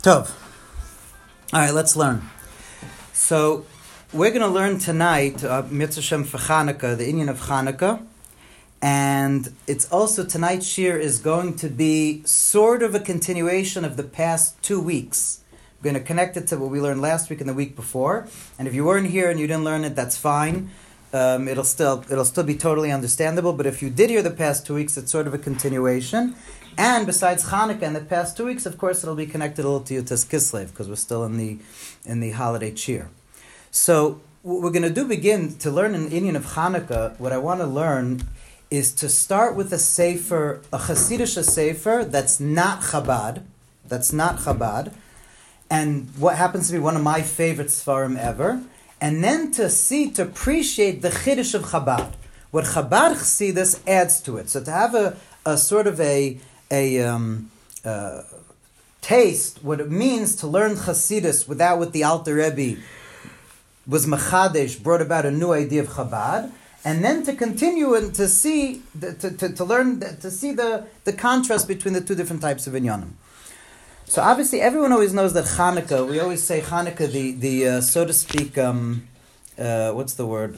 Tov. All right, let's learn. So, we're going to learn tonight, Mitzvah Shem for Chanukah, the Inyan of Chanukah. And it's also, tonight's shir is going to be sort of a continuation of the past 2 weeks. We're going to connect it to what we learned last week and the week before. And if you weren't here and you didn't learn it, that's fine. It'll still be totally understandable. But if you did hear the past 2 weeks, it's sort of a continuation. And besides Chanukah and the past 2 weeks, of course, it'll be connected a little to Yutas Kislev because we're still in the holiday cheer. So what we're going to do, begin to learn an Inyan of Chanukah. What I want to learn is to start with a sefer, a Hasidic sefer that's not Chabad, and what happens to be one of my favorite Sfarim ever, and then to appreciate the Chiddush of Chabad, what Chabad Chassidus adds to it. So to have a sort of a taste what it means to learn Chassidus without what the Alter Rebbe was Mechadesh, brought about a new idea of Chabad, and then to continue and to see the contrast between the two different types of inyanim. So obviously everyone always knows that Chanukah, we always say Chanukah, the so to speak, what's the word?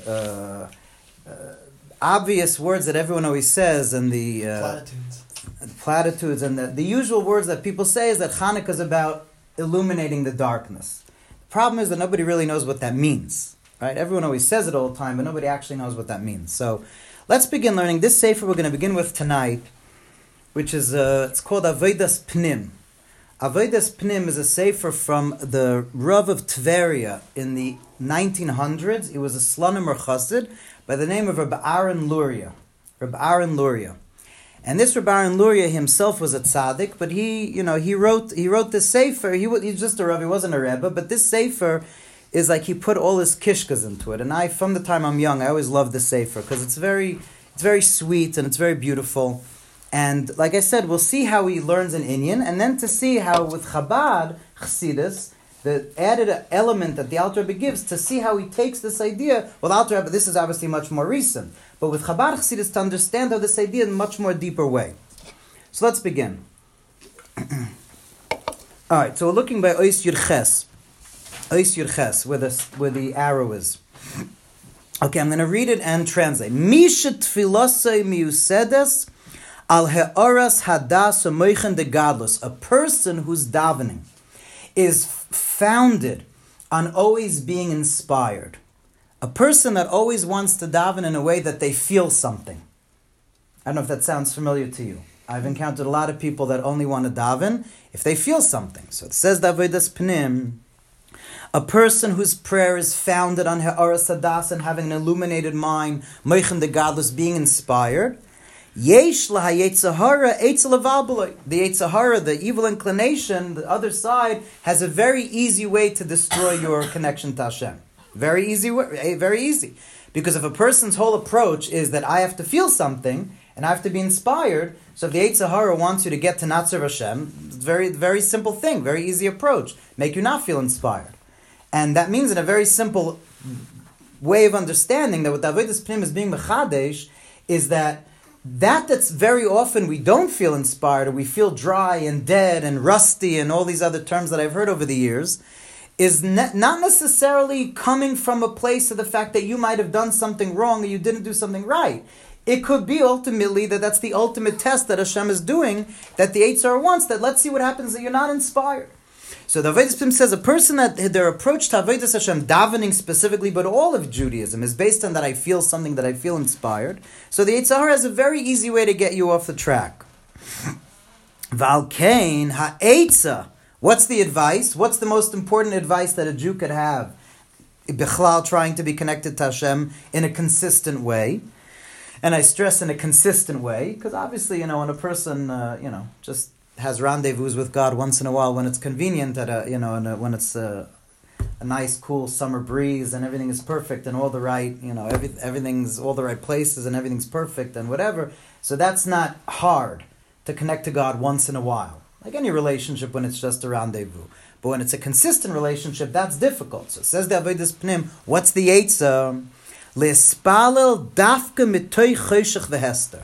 Obvious words that everyone always says, and the platitudes, and the usual words that people say is that Chanukah is about illuminating the darkness. The problem is that nobody really knows what that means, right? Everyone always says it all the time, but nobody actually knows what that means. So let's begin learning this sefer we're going to begin with tonight, which is it's called Avodas Pnim. Avodas Pnim is a sefer from the Rav of Tveria in the 1900s. He was a Slonim or Chassid by the name of Rabbi Aaron Luria. And this Rabbi Aaron Luria himself was a tzaddik, but he wrote this sefer. He's just a Rav, he wasn't a Rebbe, but this sefer is like he put all his kishkas into it. And from the time I'm young, I always loved this sefer because it's very sweet and it's very beautiful. And like I said, we'll see how he learns an Inyan, and then to see how with Chabad, Chassidus, the added element that the Alter Rebbe gives, to see how he takes this idea. Well, the Alter Rebbe, this is obviously much more recent, but with Chabad Chassidus, to understand how this idea in a much more deeper way. So let's begin. All right, so we're looking by Ois Yurches, where the arrow is. Okay, I'm going to read it and translate. Misha tfilasei miusedes al he'oras hadas u'moichen de gadlus. A person whose davening is founded on always being inspired. A person that always wants to daven in a way that they feel something. I don't know if that sounds familiar to you. I've encountered a lot of people that only want to daven if they feel something. So it says Avodas Pnim, a person whose prayer is founded on Ha'aras Hadas and having an illuminated mind, Moichen de Gadlus, being inspired. Yesh la Yetzahara Eitzel Avalbaloi. The Yetzahara, the evil inclination, the other side, has a very easy way to destroy your connection to Hashem. Very easy way, very easy. Because if a person's whole approach is that I have to feel something and I have to be inspired, so if the Yetzahara wants you to get to not serve Hashem, it's a very, very simple thing, very easy approach. Make you not feel inspired. And that means in a very simple way of understanding that what Avodas Pnim is being Mechadesh is that's very often we don't feel inspired, or we feel dry and dead and rusty and all these other terms that I've heard over the years, is not necessarily coming from a place of the fact that you might have done something wrong or you didn't do something right. It could be ultimately that's the ultimate test that Hashem is doing, that the Eitzar wants, that let's see what happens that you're not inspired. So the Avodas Pnim says a person that their approach to Avodas Hashem, davening specifically, but all of Judaism, is based on that I feel something, that I feel inspired. So the Yitzhar has a very easy way to get you off the track. Valkein ha'etza. What's the advice? What's the most important advice that a Jew could have? Bichlal, trying to be connected to Hashem in a consistent way. And I stress in a consistent way, because obviously, when a person, just has rendezvous with God once in a while when it's convenient when it's a nice cool summer breeze and everything is perfect and all the right everything's all the right places and everything's perfect and whatever. So that's not hard to connect to God once in a while, like any relationship when it's just a rendezvous. But when it's a consistent relationship, that's difficult. So it says the Avodas Pnim, what's the Eitzah? Le'espalel dafka mitoy choshech v'hester.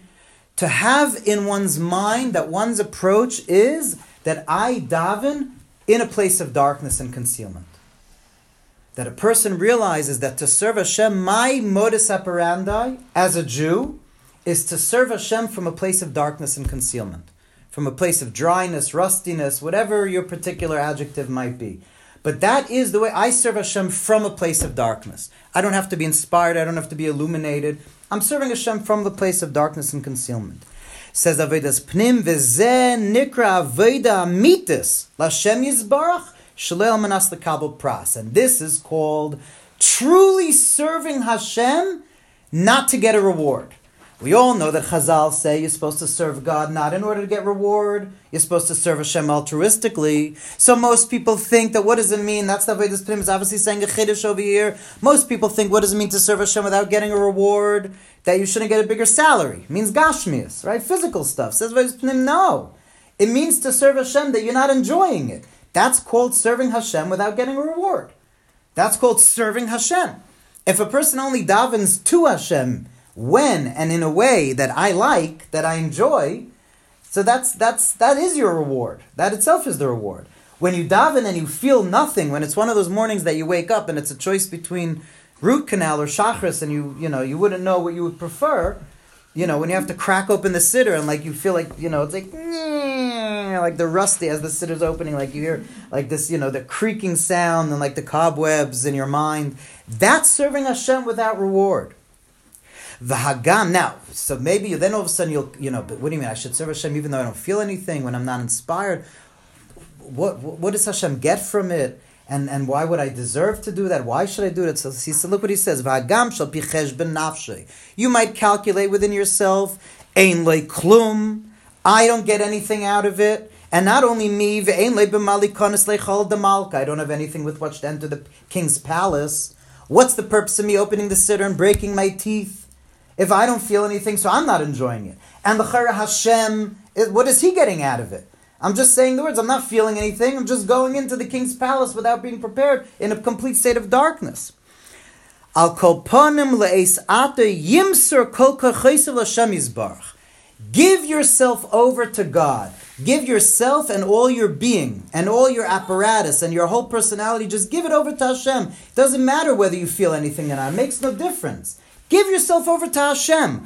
to have in one's mind that one's approach is that I daven in a place of darkness and concealment. That a person realizes that to serve Hashem, my modus operandi as a Jew is to serve Hashem from a place of darkness and concealment, from a place of dryness, rustiness, whatever your particular adjective might be. But that is the way I serve Hashem, from a place of darkness. I don't have to be inspired, I don't have to be illuminated. I'm serving Hashem from the place of darkness and concealment. Says Avodas Pnim, V'zeh nikra avoda amitis l'Hashem Yisbarach shalei manas lekabel pras. And this is called truly serving Hashem, not to get a reward. We all know that Chazal say you're supposed to serve God not in order to get reward. You're supposed to serve Hashem altruistically. So most people think that, what does it mean? That's the way this Pnim is obviously saying a chiddush over here. Most people think, what does it mean to serve Hashem without getting a reward? That you shouldn't get a bigger salary. It means gashmias, right? Physical stuff. Says Avodas Pnim, no. It means to serve Hashem that you're not enjoying it. That's called serving Hashem without getting a reward. That's called serving Hashem. If a person only davens to Hashem when and in a way that I like, that I enjoy, so that is your reward. That itself is the reward. When you daven and you feel nothing, when it's one of those mornings that you wake up and it's a choice between root canal or chakras, and you wouldn't know what you would prefer, when you have to crack open the siddur and like you feel like, it's like the rusty as the sidur's opening, like you hear like this, the creaking sound and like the cobwebs in your mind. That's serving Hashem without reward. The Hagam. Now, so maybe then all of a sudden but what do you mean? I should serve Hashem even though I don't feel anything, when I'm not inspired? What does Hashem get from it? And why would I deserve to do that? Why should I do it? So look what he says. V'hagam shal pi cheshbon nafshei. You might calculate within yourself, ein le klum. I don't get anything out of it. And not only me, ve'ein le b'mali konis lechol demalka. I don't have anything with which to enter the king's palace. What's the purpose of me opening the siddur and breaking my teeth if I don't feel anything, so I'm not enjoying it? And the Chara Hashem, what is he getting out of it? I'm just saying the words, I'm not feeling anything, I'm just going into the king's palace without being prepared in a complete state of darkness. Al kol panim le'es ata yimser kol kachaysev l'Hashem Yisbarach. Give yourself over to God. Give yourself and all your being and all your apparatus and your whole personality, just give it over to Hashem. It doesn't matter whether you feel anything or not. It makes no difference. Give yourself over to Hashem.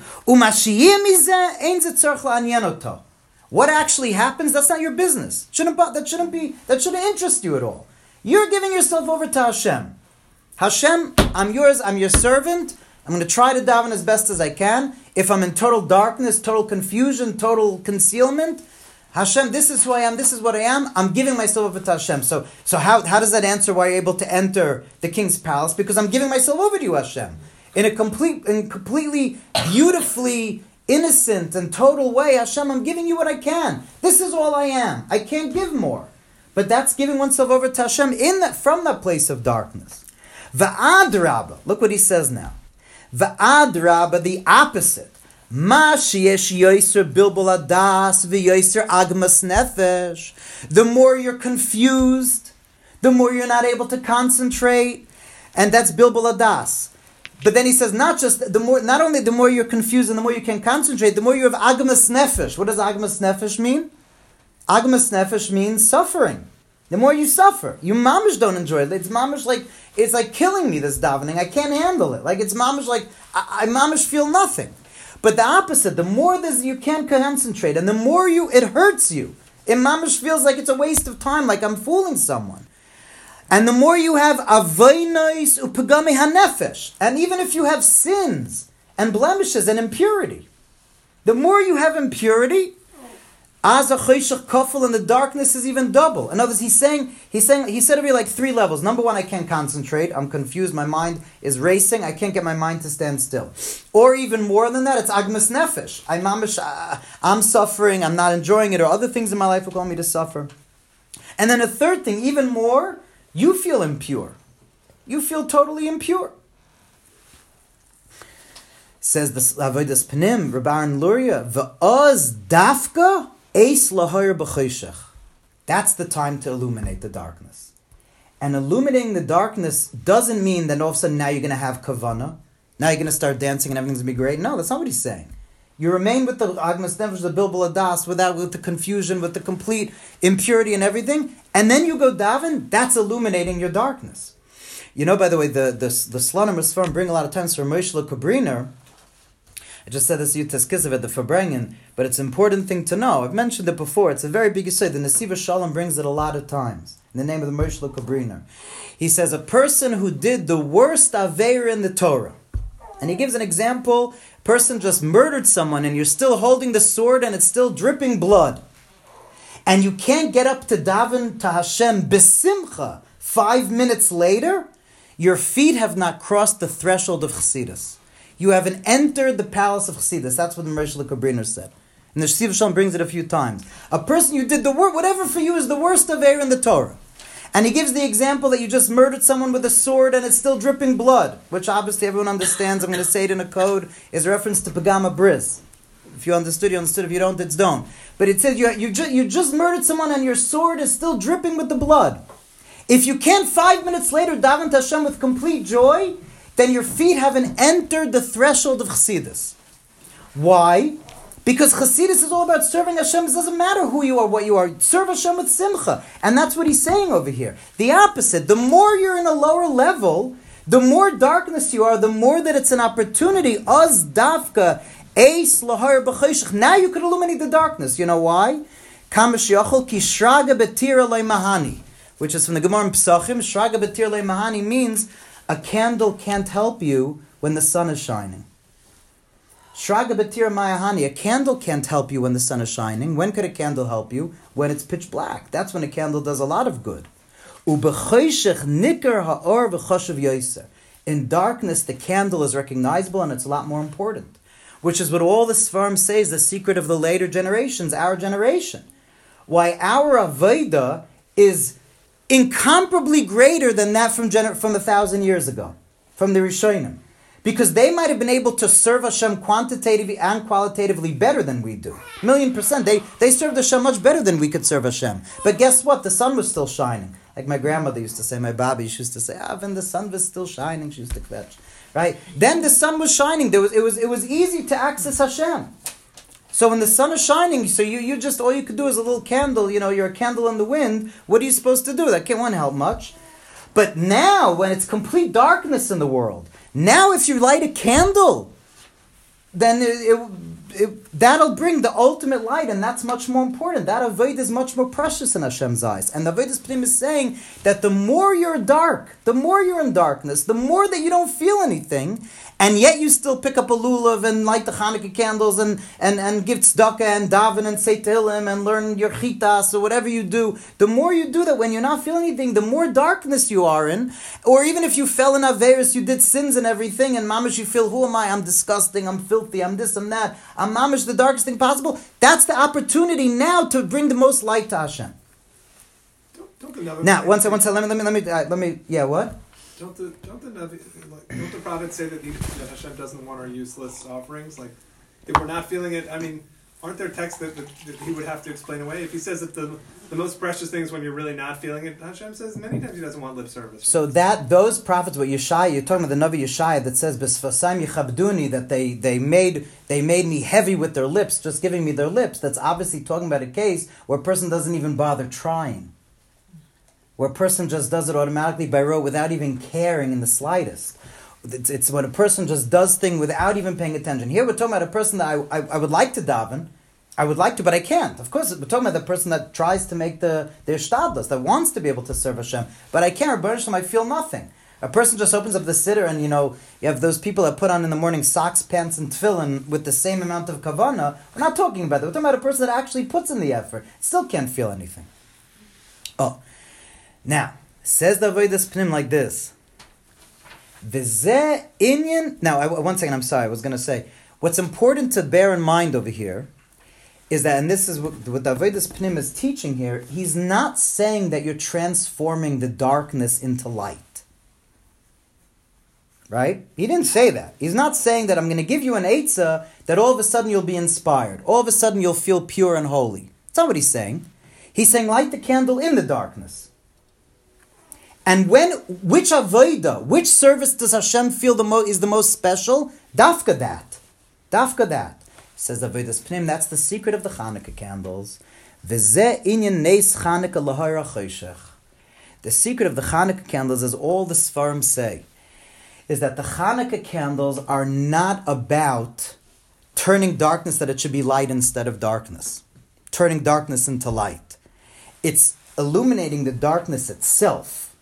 What actually happens, that's not your business. That shouldn't interest you at all. You're giving yourself over to Hashem. Hashem, I'm yours, I'm your servant. I'm going to try to daven as best as I can. If I'm in total darkness, total confusion, total concealment, Hashem, this is who I am, this is what I am, I'm giving myself over to Hashem. So how does that answer why you're able to enter the king's palace? Because I'm giving myself over to you, Hashem. In a completely, beautifully innocent and total way, Hashem, I'm giving you what I can. This is all I am. I can't give more. But that's giving oneself over to Hashem from that place of darkness. V'adrabah, look what he says now. V'adrabah, the opposite. Ma sheyesh yoser bilbul adas v'yoser agmas nefesh. The more you're confused, the more you're not able to concentrate, and that's bilbul adas. But then he says, not only the more you're confused and the more you can concentrate, the more you have agmas nefesh. What does agmas nefesh mean? Agmas nefesh means suffering. The more you suffer, you mamish don't enjoy it. It's mamish like, it's like killing me, this davening. I can't handle it. Like it's mamish like, I mamish feel nothing. But the opposite, the more you can't concentrate and the more it hurts you. It mamish feels like it's a waste of time, like I'm fooling someone. And the more you have avaynos upagami hanefesh, and even if you have sins and blemishes and impurity, the more you have impurity, az achoshech kafel, and the darkness is even double. In other words, he said over here like 3 levels. Number 1, I can't concentrate. I'm confused. My mind is racing. I can't get my mind to stand still. Or even more than that, it's agmas nefesh. I'm suffering. I'm not enjoying it. Or other things in my life will cause me to suffer. And then a third thing, even more, you feel impure. You feel totally impure. Says the Avodas Pnim, Rabbi Aaron Luria, V'oz dafka eis lahoyer b'choshech. That's the time to illuminate the darkness. And illuminating the darkness doesn't mean that all of a sudden now you're going to have kavanah. Now you're going to start dancing and everything's going to be great. No, that's not what he's saying. You remain with the agmas nefesh, the bilbul adas, with the confusion, with the complete impurity and everything, and then you go daven, that's illuminating your darkness. You know, by the way, the Slonim Sfarim bring a lot of times from Moshe Kubriner. I just said this to you, Teskizov at the Fabrengen, but it's an important thing to know. I've mentioned it before. It's a very big issue. The Nesiva Shalom brings it a lot of times in the name of the Moshe Kubriner. He says a person who did the worst Aveira in the Torah, and he gives an example, person just murdered someone and you're still holding the sword and it's still dripping blood. And you can't get up to daven to Hashem besimcha 5 minutes later, your feet have not crossed the threshold of Chassidus. You haven't entered the palace of Chassidus. That's what the Moshe Kubriner said. And the Nesiva Shalom brings it a few times. A person you did the worst, whatever for you is the worst Aveira in the Torah. And he gives the example that you just murdered someone with a sword and it's still dripping blood, which obviously everyone understands. I'm going to say it in a code, is a reference to Pagama Bris. If you understood, you understood. If you don't, it's don't. But it says you just murdered someone and your sword is still dripping with the blood. If you can't 5 minutes later daven to Hashem with complete joy, then your feet haven't entered the threshold of Chassidus. Why? Because Chassidus is all about serving Hashem. It doesn't matter who you are, what you are. Serve Hashem with simcha. And that's what he's saying over here. The opposite. The more you're in a lower level, the more darkness you are, the more that it's an opportunity. Az dafka, eis lahar b'choshech. Now you can illuminate the darkness. You know why? Kamash yachol ki shraga betira mahani. Which is from the Gemara in Pesachim. Shraga betira mahani means a candle can't help you when the sun is shining. Shraga Batira Mayahani, a candle can't help you when the sun is shining. When could a candle help you? When it's pitch black. That's when a candle does a lot of good. In darkness, the candle is recognizable and it's a lot more important. Which is what all the Sfarim says, the secret of the later generations, our generation. Why our Avodah is incomparably greater than that from 1,000 years ago, from the Rishonim. Because they might have been able to serve Hashem quantitatively and qualitatively better than we do. 1,000,000%. They served Hashem much better than we could serve Hashem. But guess what? The sun was still shining. Like my grandmother used to say, my Babi used to say, when the sun was still shining, she used to kvetch. Right? Then the sun was shining. It was easy to access Hashem. So when the sun is shining, so you just, all you could do is a little candle, you're a candle in the wind. What are you supposed to do? That won't help much. But now, when it's complete darkness in the world, now if you light a candle, then that'll bring the ultimate light, and that's much more important. That avodah is much more precious in Hashem's eyes. And the Avodas Pnim is saying that the more you're dark, the more you're in darkness, the more that you don't feel anything, and yet you still pick up a lulav and light the Hanukkah candles and give tzedakah and daven and say tehillim and learn your chitas or whatever you do. The more you do that when you're not feeling anything, the more darkness you are in. Or even if you fell in Averis, you did sins and everything, and mamash you feel, who am I? I'm disgusting, I'm filthy, I'm this, I'm that. I'm mamash the darkest thing possible. That's the opportunity now to bring the most light to Hashem. Now, one second, let me, yeah, what? Don't the prophets say that Hashem doesn't want our useless offerings? Like, if we're not feeling it, aren't there texts that he would have to explain away? If he says that the most precious thing is when you're really not feeling it, Hashem says many times he doesn't want lip service. So those prophets, what Yeshaya, you're talking about the Navi Yeshaya that says, B'sfasam yichabduni, that they made me heavy with their lips, just giving me their lips. That's obviously talking about a case where a person doesn't even bother trying. Where a person just does it automatically by rote without even caring in the slightest. It's when a person just does things without even paying attention. Here we're talking about a person that I would like to daven, I would like to, but I can't. Of course, we're talking about the person that tries to make their shtadlus, that wants to be able to serve Hashem, but I can't. Rebbeinu Shalom, I feel nothing. A person just opens up the siddur and, you have those people that put on in the morning socks, pants, and tefillin with the same amount of kavanah. We're not talking about that. We're talking about a person that actually puts in the effort. Still can't feel anything. Oh. Now, says the Avodas Pnim like this. V'zeh inyan. Now, one second, I'm sorry. I was going to say, what's important to bear in mind over here is that, and this is what the Avodas Pnim is teaching here, he's not saying that you're transforming the darkness into light. Right? He didn't say that. He's not saying that I'm going to give you an eitzah that all of a sudden you'll be inspired. All of a sudden you'll feel pure and holy. That's not what he's saying. He's saying light the candle in the darkness. And which avodah, which service does Hashem feel is the most special? Dafka that. Says Avodas Pnim, that's the secret of the Hanukkah candles. V'zeh inyan neis Chanukah lahara choshech. The secret of the Chanukah candles, as all the Sfarim say, is that the Chanukah candles are not about turning darkness, that it should be light instead of darkness. Turning darkness into light. It's illuminating the darkness itself.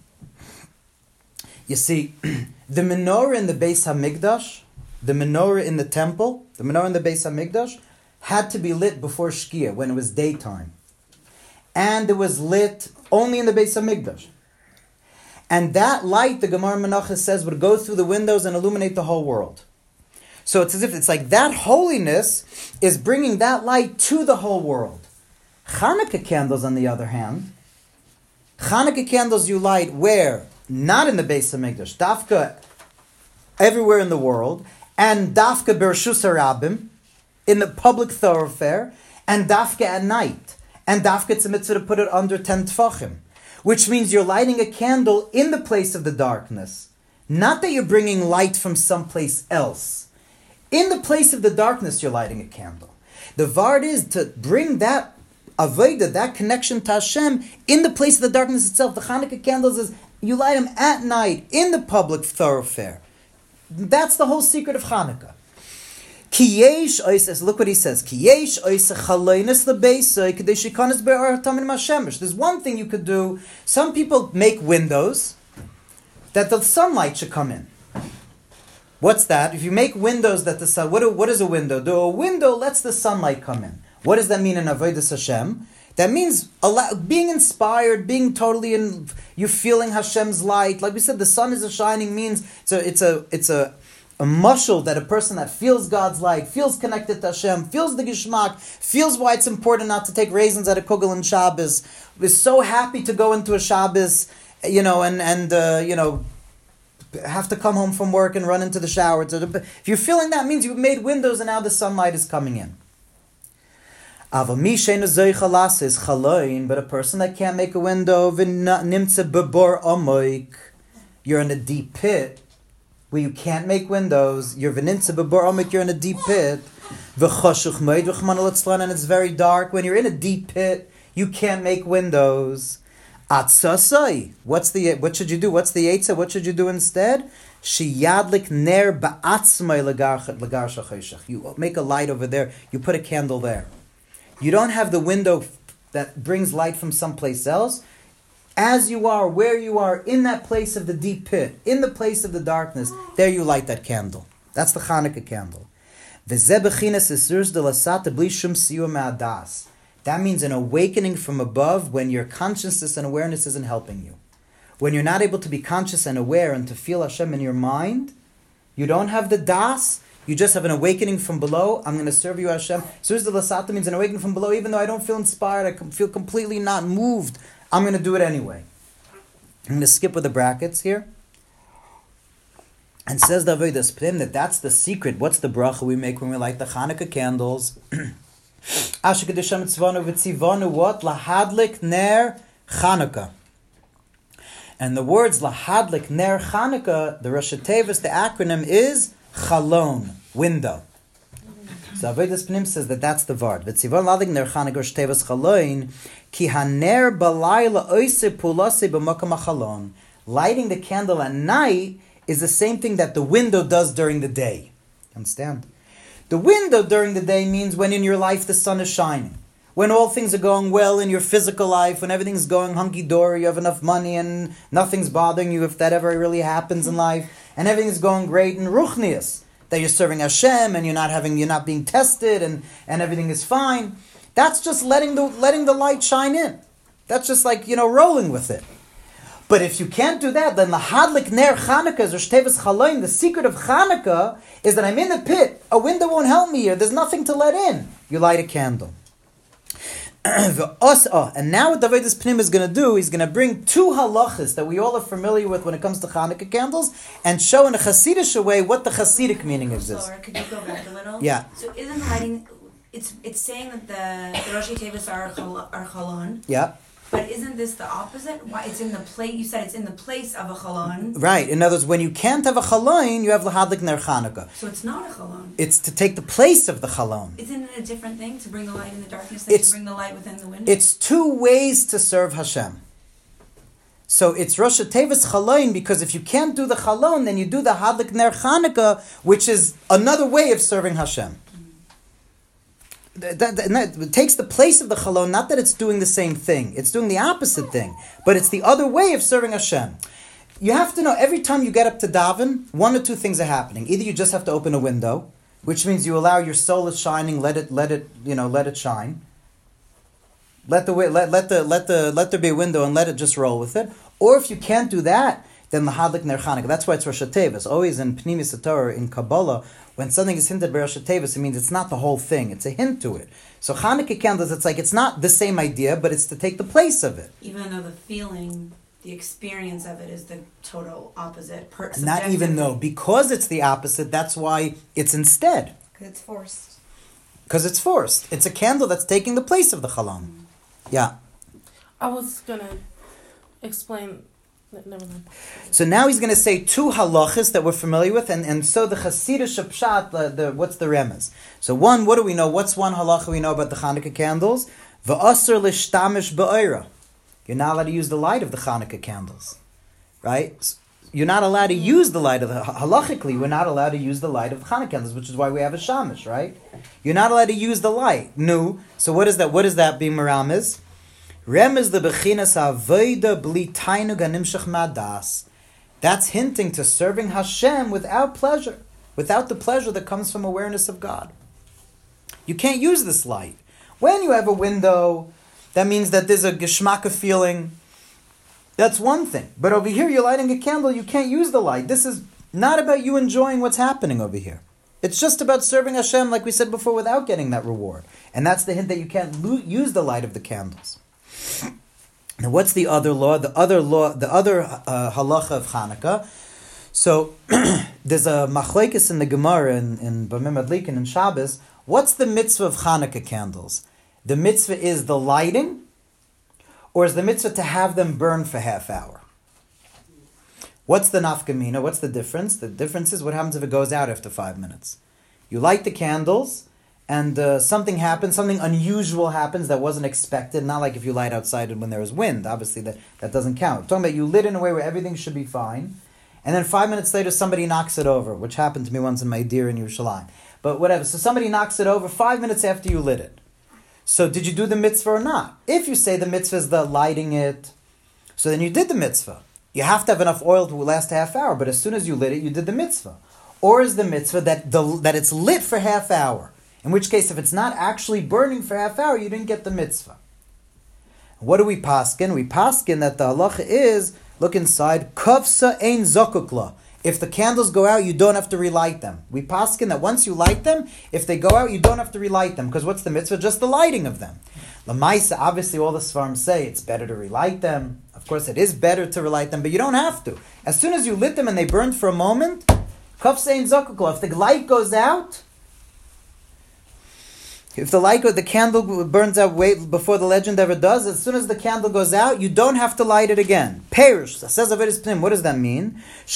You see, the menorah in the Beis HaMikdash, the menorah in the temple, the menorah in the Beis HaMikdash, had to be lit before Shkia, when it was daytime. And it was lit only in the Beis HaMikdash. And that light, the Gemara Menachos says, would go through the windows and illuminate the whole world. So it's as if it's like that holiness is bringing that light to the whole world. Chanukah candles, on the other hand, Chanukah candles you light where? Not in the Beis HaMikdash, dafka everywhere in the world, and dafka b'Reshus HaRabim, in the public thoroughfare, and dafka at night, and dafka it's a mitzvah to put it under 10 tefachim, which means you're lighting a candle in the place of the darkness. Not that you're bringing light from someplace else. In the place of the darkness, you're lighting a candle. The vard is to bring that avodah, that connection to Hashem, in the place of the darkness itself. The Chanukah candles is, you light them at night, in the public thoroughfare. That's the whole secret of Chanukah. Ki yesh ois, look what he says. Ki yesh ois chaloinus lebeisoi kedei shikanas be'or tamin mashemesh. There's one thing you could do. Some people make windows that the sunlight should come in. What's that? If you make windows that the sun, what is a window? A window lets the sunlight come in. What does that mean in Avodas Hashem? That means being inspired, being totally in, you're feeling Hashem's light. Like we said, the sun is a shining means, it's a mashal that a person that feels God's light, feels connected to Hashem, feels the Gishmak, feels why it's important not to take raisins at a Kugel and Shabbos, is so happy to go into a Shabbos, and have to come home from work and run into the shower. If you're feeling that, means you've made windows and now the sunlight is coming in. But a person that can't make a window, you're in a deep pit where you can't make windows. You're in a deep pit, and it's very dark. When you're in a deep pit, you can't make windows. What should you do? What's the Eitzah? What should you do instead? You make a light over there. You put a candle there. You don't have the window that brings light from someplace else. As you are, where you are, in that place of the deep pit, in the place of the darkness, there you light that candle. That's the Chanukah candle. That means an awakening from above when your consciousness and awareness isn't helping you. When you're not able to be conscious and aware and to feel Hashem in your mind, you don't have the das, you just have an awakening from below. I'm going to serve you, Hashem. Sirus de Lasata means an awakening from below. Even though I don't feel inspired, I feel completely not moved, I'm going to do it anyway. I'm going to skip with the brackets here. And says the Avodas Pnim that that's the secret. What's the bracha we make when we light the Chanukah candles? What? Lahadlik ner Chanukah. And the words Lahadlik ner Chanukah, the Rosh Tevis, the acronym is Chalon, window. So Avodas Pnim says that that's the vard. V'tzivon lahadlik ner Chanukah Rosh Tevis Chalon, ki haner balayla oise pulase b'makam hachalon. Lighting the candle at night is the same thing that the window does during the day. Understand? The window during the day means when in your life the sun is shining. When all things are going well in your physical life, when everything's going hunky-dory, you have enough money and nothing's bothering you, if that ever really happens in life, and everything's going great in Ruchnius, that you're serving Hashem and you're not being tested and everything is fine. That's just letting the light shine in. That's just like, rolling with it. But if you can't do that, then lahadlik ner Chanukah is Rosh Tevis Chaloim. The secret of Chanukah is that I'm in the pit. A window won't help me here. There's nothing to let in. You light a candle. And now what the Avodas Pnim is going to do, he's going to bring two halachas that we all are familiar with when it comes to Chanukah candles and show in a Hasidic way what the Hasidic meaning of this. Could you go back a little? Yeah. So isn't lighting, it's saying that the Rosh Tevis are Chalon. Yeah. But isn't this the opposite? Why it's in the place? You said it's in the place of a chalon. Right. In other words, when you can't have a chalon, you have lahadlik ner Chanukah. So it's not a chalon. It's to take the place of the chalon. Isn't it a different thing to bring the light in the darkness than to bring the light within the window? It's two ways to serve Hashem. So it's Rosh Hashanah's chalon, because if you can't do the chalon, then you do the hadlik ner Chanukah, which is another way of serving Hashem. It takes the place of the chalon, not that it's doing the same thing. It's doing the opposite thing. But it's the other way of serving Hashem. You have to know, every time you get up to daven, one or two things are happening. Either you just have to open a window, which means you allow your soul is shining, let it shine. Let there be a window and let it just roll with it. Or if you can't do that, then the hadlik ner Chanukah. That's why it's Rosh Hashanah. Always in Pnimis Torah, in Kabbalah, when something is hinted by Rosh Hashanah, it means it's not the whole thing. It's a hint to it. So Chanukah candles, it's not the same idea, but it's to take the place of it. Even though the feeling, the experience of it is the total opposite. Not even though. Because it's the opposite, that's why it's instead. Because it's forced. Because it's forced. It's a candle that's taking the place of the chalon. Yeah. I was going to explain... Never mind. So now he's going to say two halachas that we're familiar with, and so the Hasidic pshat, what's the remez? So one, what do we know? What's one halacha we know about the Hanukkah candles? V'asr l'shtamish ba'oira. You're not allowed to use the light of the Hanukkah candles, right? You're not allowed to use the light of the halachically. We're not allowed to use the light of the Hanukkah candles, which is why we have a shamish, right? You're not allowed to use the light. No. So what is that? What is that being meramis? Rem is the bechinas avoda bli tainug animshach madas. That's hinting to serving Hashem without pleasure, without the pleasure that comes from awareness of God. You can't use this light. When you have a window, that means that there's a geschmacka feeling. That's one thing. But over here, you're lighting a candle, you can't use the light. This is not about you enjoying what's happening over here. It's just about serving Hashem, like we said before, without getting that reward. And that's the hint that you can't use the light of the candles. Now, what's the other law? The other halacha of Hanukkah. So, there's a machlekes in the Gemara in Bamim Adlikin and Shabbos. What's the mitzvah of Hanukkah candles? The mitzvah is the lighting, or is the mitzvah to have them burn for half hour? What's the nafkamina? What's the difference? The difference is what happens if it goes out after 5 minutes. You light the candles, and something happens, something unusual happens that wasn't expected. Not like if you light outside when there is wind. Obviously, that doesn't count. I'm talking about you lit in a way where everything should be fine, and then 5 minutes later somebody knocks it over, which happened to me once in my deer in Yerushalayim. But whatever. So somebody knocks it over 5 minutes after you lit it. So did you do the mitzvah or not? If you say the mitzvah is the lighting it, so then you did the mitzvah. You have to have enough oil to last a half hour, but as soon as you lit it, you did the mitzvah. Or is the mitzvah that it's lit for half hour? In which case, if it's not actually burning for half hour, you didn't get the mitzvah. What do we paskin? We paskin that the halacha is, look inside, kavsa ein zokukla. If the candles go out, you don't have to relight them. We paskin that once you light them, if they go out, you don't have to relight them. Because what's the mitzvah? Just the lighting of them. Lamaisa, obviously all the svarim say it's better to relight them. Of course, it is better to relight them, but you don't have to. As soon as you lit them and they burned for a moment, kavsa ein zokukla. If the light goes out, if the candle burns out way before the legend ever does, as soon as the candle goes out, you don't have to light it again. Perish. Says Avedis Pnim. What does that mean?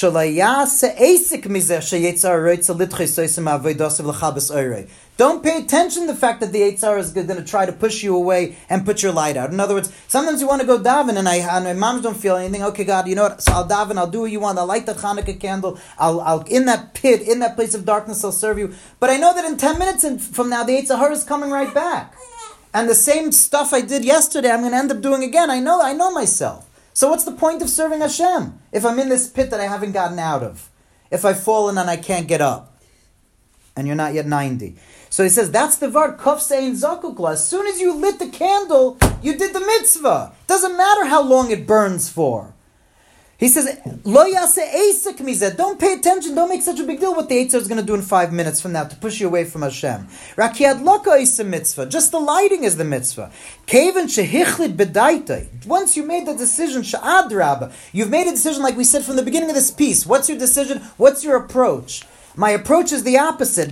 Don't pay attention to the fact that the Eitzar is going to try to push you away and put your light out. In other words, sometimes you want to go daven and my moms don't feel anything. Okay, God, you know what? So I'll daven, I'll do what you want. I'll light that Hanukkah candle. I'll in that pit, in that place of darkness, I'll serve you. But I know that in 10 minutes from now, the Eitzar is coming right back. And the same stuff I did yesterday, I'm going to end up doing again. I know myself. So what's the point of serving Hashem if I'm in this pit that I haven't gotten out of? If I've fallen and I can't get up? And you're not yet 90. So he says, that's the vart, kuf sein zakukla. As soon as you lit the candle, you did the mitzvah. Doesn't matter how long it burns for. He says, lo yase esek mizeh. Don't pay attention, don't make such a big deal what the Eitzar is going to do in 5 minutes from now to push you away from Hashem. Rakiad loka is a mitzvah. Just the lighting is the mitzvah. Keven shehichlit bedaitei. Once you made the decision, sha'ad rabba, you've made a decision like we said from the beginning of this piece. What's your decision? What's your approach? My approach is the opposite.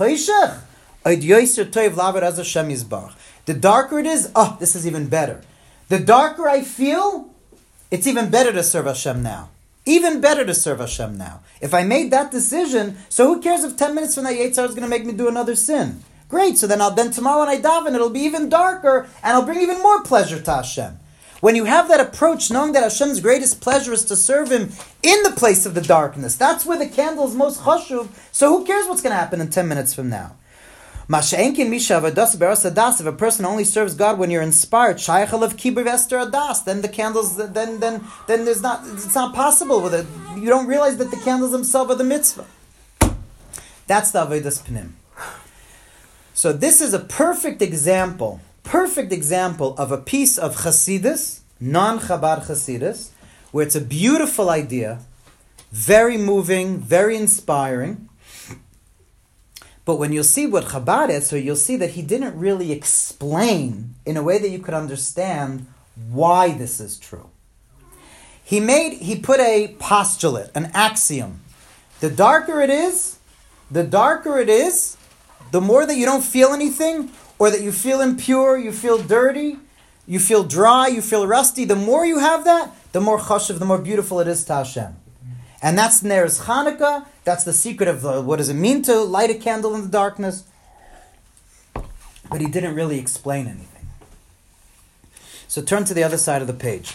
The darker it is, this is even better. The darker I feel, it's even better to serve Hashem now. Even better to serve Hashem now. If I made that decision, so who cares if 10 minutes from now Yetzer Hara is going to make me do another sin? Great, so then tomorrow when I daven, it'll be even darker, and I'll bring even more pleasure to Hashem. When you have that approach, knowing that Hashem's greatest pleasure is to serve Him in the place of the darkness, that's where the candle is most chashuv, so who cares what's going to happen in 10 minutes from now? If a person only serves God when you're inspired, then the candles, then there's not, it's not possible with it. You don't realize that the candles themselves are the mitzvah. That's the Avodas Pnim. So this is a perfect example of a piece of Chassidus, non-Chabad Chassidus, where it's a beautiful idea, very moving, very inspiring. But when you'll see what Chabad is, so you'll see that he didn't really explain in a way that you could understand why this is true. He put a postulate, an axiom. The darker it is, the more that you don't feel anything, or that you feel impure, you feel dirty, you feel dry, you feel rusty, the more you have that, the more chashuv, the more beautiful it is to Hashem. And that's Ner's Chanukah, that's the secret of what does it mean to light a candle in the darkness. But he didn't really explain anything. So turn to the other side of the page.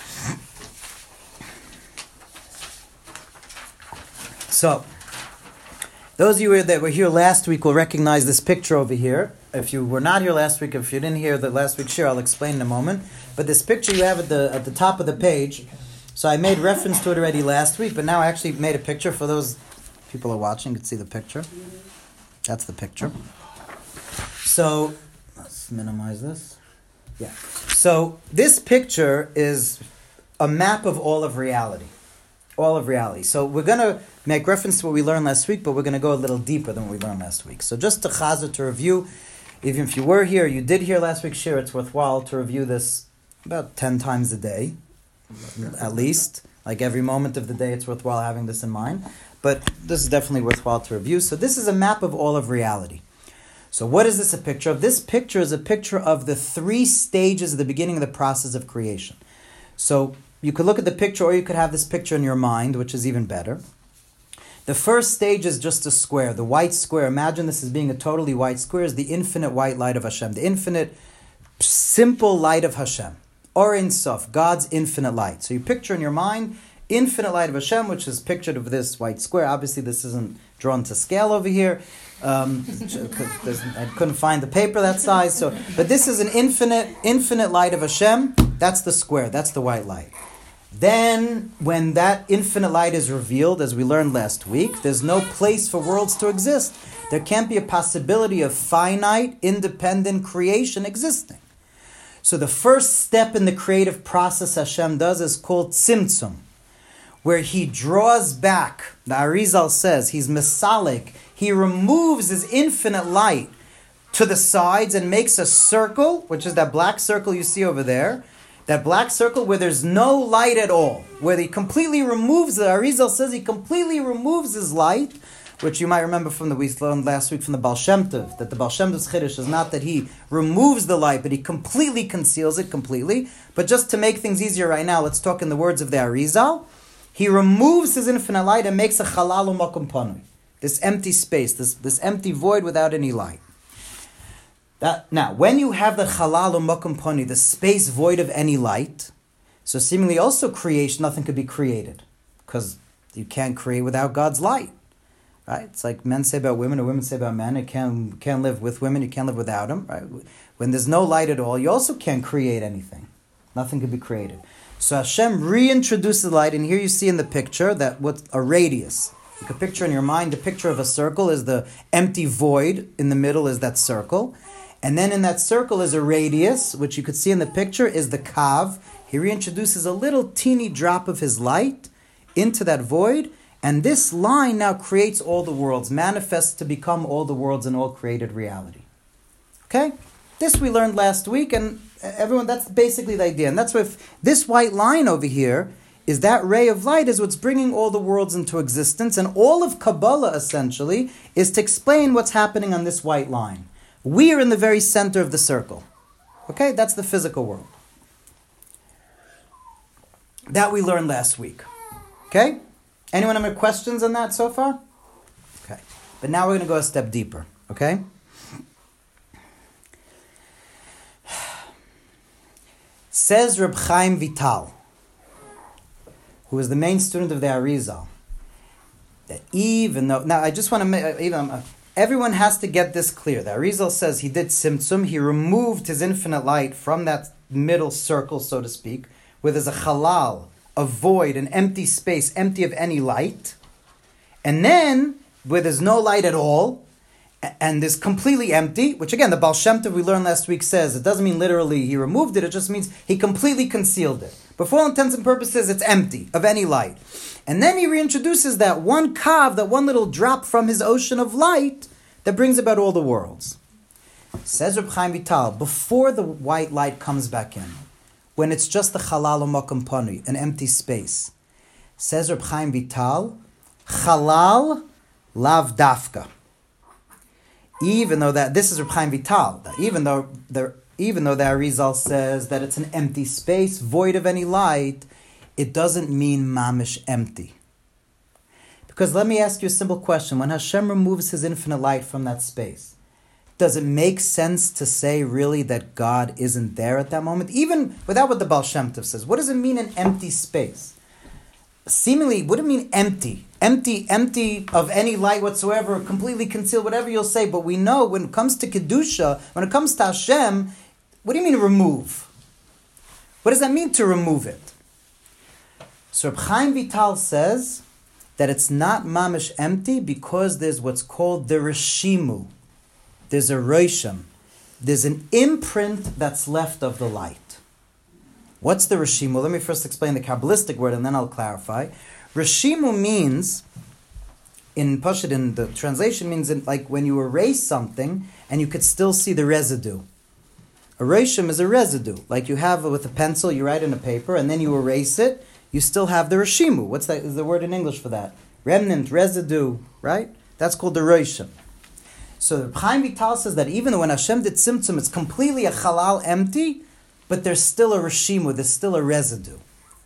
So, those of you that were here last week will recognize this picture over here. If you were not here last week, if you didn't hear the last week's share, I'll explain in a moment. But this picture you have at the top of the page, so I made reference to it already last week, but now I actually made a picture for those people who are watching. You can see the picture. That's the picture. So, let's minimize this. Yeah. So, this picture is a map of all of reality. All of reality. So we're going to make reference to what we learned last week, but we're going to go a little deeper than what we learned last week. So just to chazer, to review, even if you were here, you did hear last week's share, it's worthwhile to review this about 10 times a day, at least. Like every moment of the day, it's worthwhile having this in mind. But this is definitely worthwhile to review. So this is a map of all of reality. So what is this a picture of? This picture is a picture of the 3 stages at the beginning of the process of creation. So you could look at the picture, or you could have this picture in your mind, which is even better. The first stage is just a square, the white square. Imagine this as being a totally white square, is the infinite white light of Hashem, the infinite, simple light of Hashem. Or Ein Sof, God's infinite light. So you picture in your mind, infinite light of Hashem, which is pictured of this white square. Obviously, this isn't drawn to scale over here. I couldn't find the paper that size. But this is an infinite light of Hashem. That's the square, that's the white light. Then, when that infinite light is revealed, as we learned last week, there's no place for worlds to exist. There can't be a possibility of finite, independent creation existing. So the first step in the creative process Hashem does is called tzimtzum, where He draws back. The Arizal says, He's mesalik. He removes His infinite light to the sides and makes a circle, which is that black circle you see over there. That black circle where there's no light at all, where He completely removes, the Arizal says He completely removes His light, which you might remember from we learned last week from the Baal Shem Tov, that the Baal Shem Tov's Chiddush is not that he removes the light, but he completely conceals it completely. But just to make things easier right now, let's talk in the words of the Arizal. He removes His infinite light and makes a halal u'makom panui, this empty space, this empty void without any light. Now, when you have the halal u'makom panui, the space void of any light, so seemingly also creation, nothing could be created, because you can't create without God's light. Right? It's like men say about women, or women say about men. You can't live with women, you can't live without them. Right? When there's no light at all, you also can't create anything. Nothing can be created. So Hashem reintroduces the light, and here you see in the picture that what's a radius. You can picture in your mind, the picture of a circle is the empty void, in the middle is that circle. And then in that circle is a radius, which you could see in the picture is the kav. He reintroduces a little teeny drop of His light into that void, and this line now creates all the worlds, manifests to become all the worlds and all created reality. Okay? This we learned last week, and everyone, that's basically the idea. And that's why this white line over here is that ray of light is what's bringing all the worlds into existence, and all of Kabbalah, essentially, is to explain what's happening on this white line. We are in the very center of the circle. Okay? That's the physical world. that we learned last week. Okay? Anyone have any questions on that so far? Okay. But now we're going to go a step deeper. Okay? Says Reb Chaim Vital, who is the main student of the Arizal, that even though... Now, I just want to make... everyone has to get this clear. The Arizal says he did Tzimtzum. He removed his infinite light from that middle circle, so to speak, where there's a halal, a void, an empty space, empty of any light. And then, where there's no light at all, and is completely empty, which again, the Baal Shem Tov we learned last week says, it doesn't mean literally he removed it, it just means he completely concealed it. But for all intents and purposes, it's empty of any light. And then he reintroduces that one kav, that one little drop from his ocean of light, that brings about all the worlds. Says Reb Chaim Vital, before the white light comes back in, when it's just the halal u'makom panui, an empty space, says Reb Chaim Vital, halal lav dafka. Even though that this is Reb Chaim Vital, even though the Arizal says that it's an empty space, void of any light, it doesn't mean mamish empty. Because let me ask you a simple question: when Hashem removes His infinite light from that space, does it make sense to say really that God isn't there at that moment, even without what the Baal Shem Tov says? What does it mean an empty space? Seemingly, what do you mean empty? Empty of any light whatsoever, completely concealed, whatever you'll say. But we know when it comes to Kedusha, when it comes to Hashem, what do you mean remove? What does that mean to remove it? So Reb Chaim Vital says that it's not mamish empty because there's what's called the reshimu. There's a rosham. There's an imprint that's left of the light. What's the reshimu? Let me first explain the Kabbalistic word and then I'll clarify. Reshimu means, in Pashut, in the translation, means like when you erase something and you could still see the residue. A rosham is a residue. Like you have with a pencil, you write in a paper and then you erase it, you still have the reshimu. What's that? Is the word in English for that? Remnant, residue, right? That's called the rosham. So Reb Chaim Vital says that even though when Hashem did Tzimtzum, it's completely a halal empty, but there's still a reshimu, there's still a residue.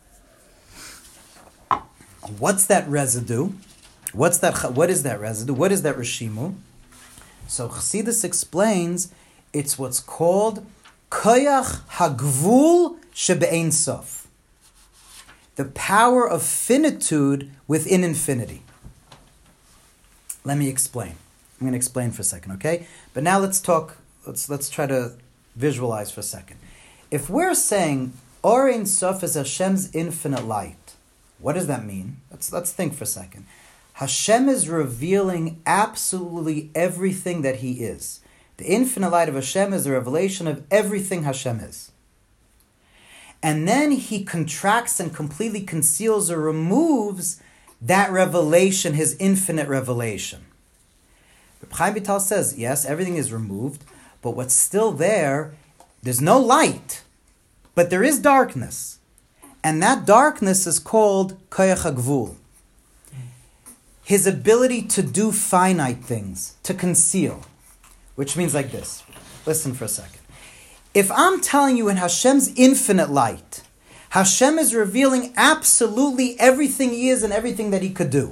What's that residue? What is that residue? What is that reshimu? So Chassidus explains it's what's called koyach hagvul shebe'ein sof, the power of finitude within infinity. Let me explain. I'm going to explain for a second, okay? But now let's try to visualize for a second. If we're saying Or Ein Sof is Hashem's infinite light, what does that mean? Let's think for a second. Hashem is revealing absolutely everything that He is. The infinite light of Hashem is the revelation of everything Hashem is. And then He contracts and completely conceals or removes that revelation, His infinite revelation. Reb Chaim Vital says, yes, everything is removed, but what's still there, there's no light, but there is darkness. And that darkness is called koyach hagvul. His ability to do finite things, to conceal. Which means like this. Listen for a second. If I'm telling you in Hashem's infinite light, Hashem is revealing absolutely everything He is and everything that He could do.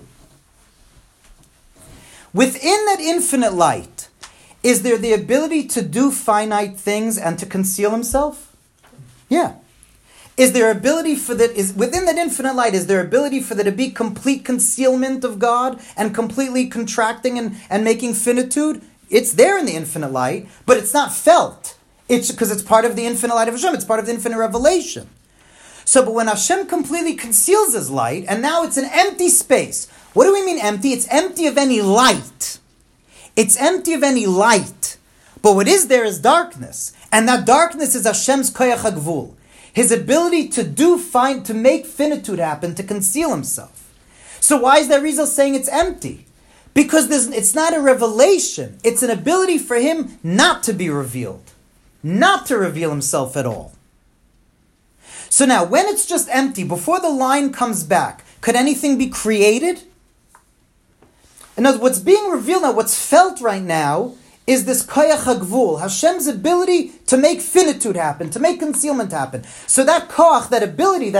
Within that infinite light, is there the ability to do finite things and to conceal Himself? Yeah. Is there ability for that? Is within that infinite light? Is there ability for there to be complete concealment of God and completely contracting and making finitude? It's there in the infinite light, but it's not felt. It's because it's part of the infinite light of Hashem. It's part of the infinite revelation. So, but when Hashem completely conceals His light, and now it's an empty space. What do we mean empty? It's empty of any light. It's empty of any light. But what is there is darkness, and that darkness is Hashem's koyach hagvul. His ability to make finitude happen, to conceal Himself. So why is that Rizal saying it's empty? Because it's not a revelation. It's an ability for Him not to be revealed. Not to reveal Himself at all. So now, when it's just empty, before the line comes back, could anything be created? In other words, what's being revealed now, what's felt right now, is this koyach hagvul, Hashem's ability to make finitude happen, to make concealment happen. So that koach, that ability, that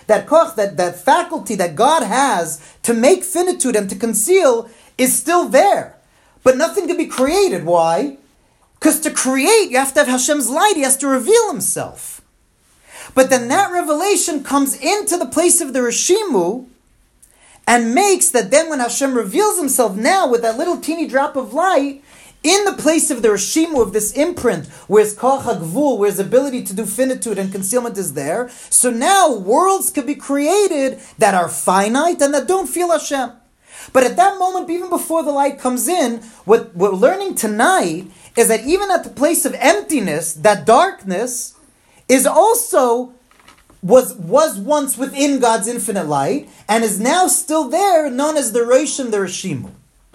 that koch, that faculty that God has to make finitude and to conceal is still there. But nothing can be created. Why? Because to create, you have to have Hashem's light. He has to reveal himself. But then that revelation comes into the place of the Rishimu and makes that then when Hashem reveals himself now with that little teeny drop of light, in the place of the Rishimu, of this imprint, where his Koach HaGvul, where his ability to do finitude and concealment is there, so now worlds could be created that are finite and that don't feel Hashem. But at that moment, even before the light comes in, what we're learning tonight is that even at the place of emptiness, that darkness is also, was once within God's infinite light, and is now still there, known as the Roshim, the Rishimu.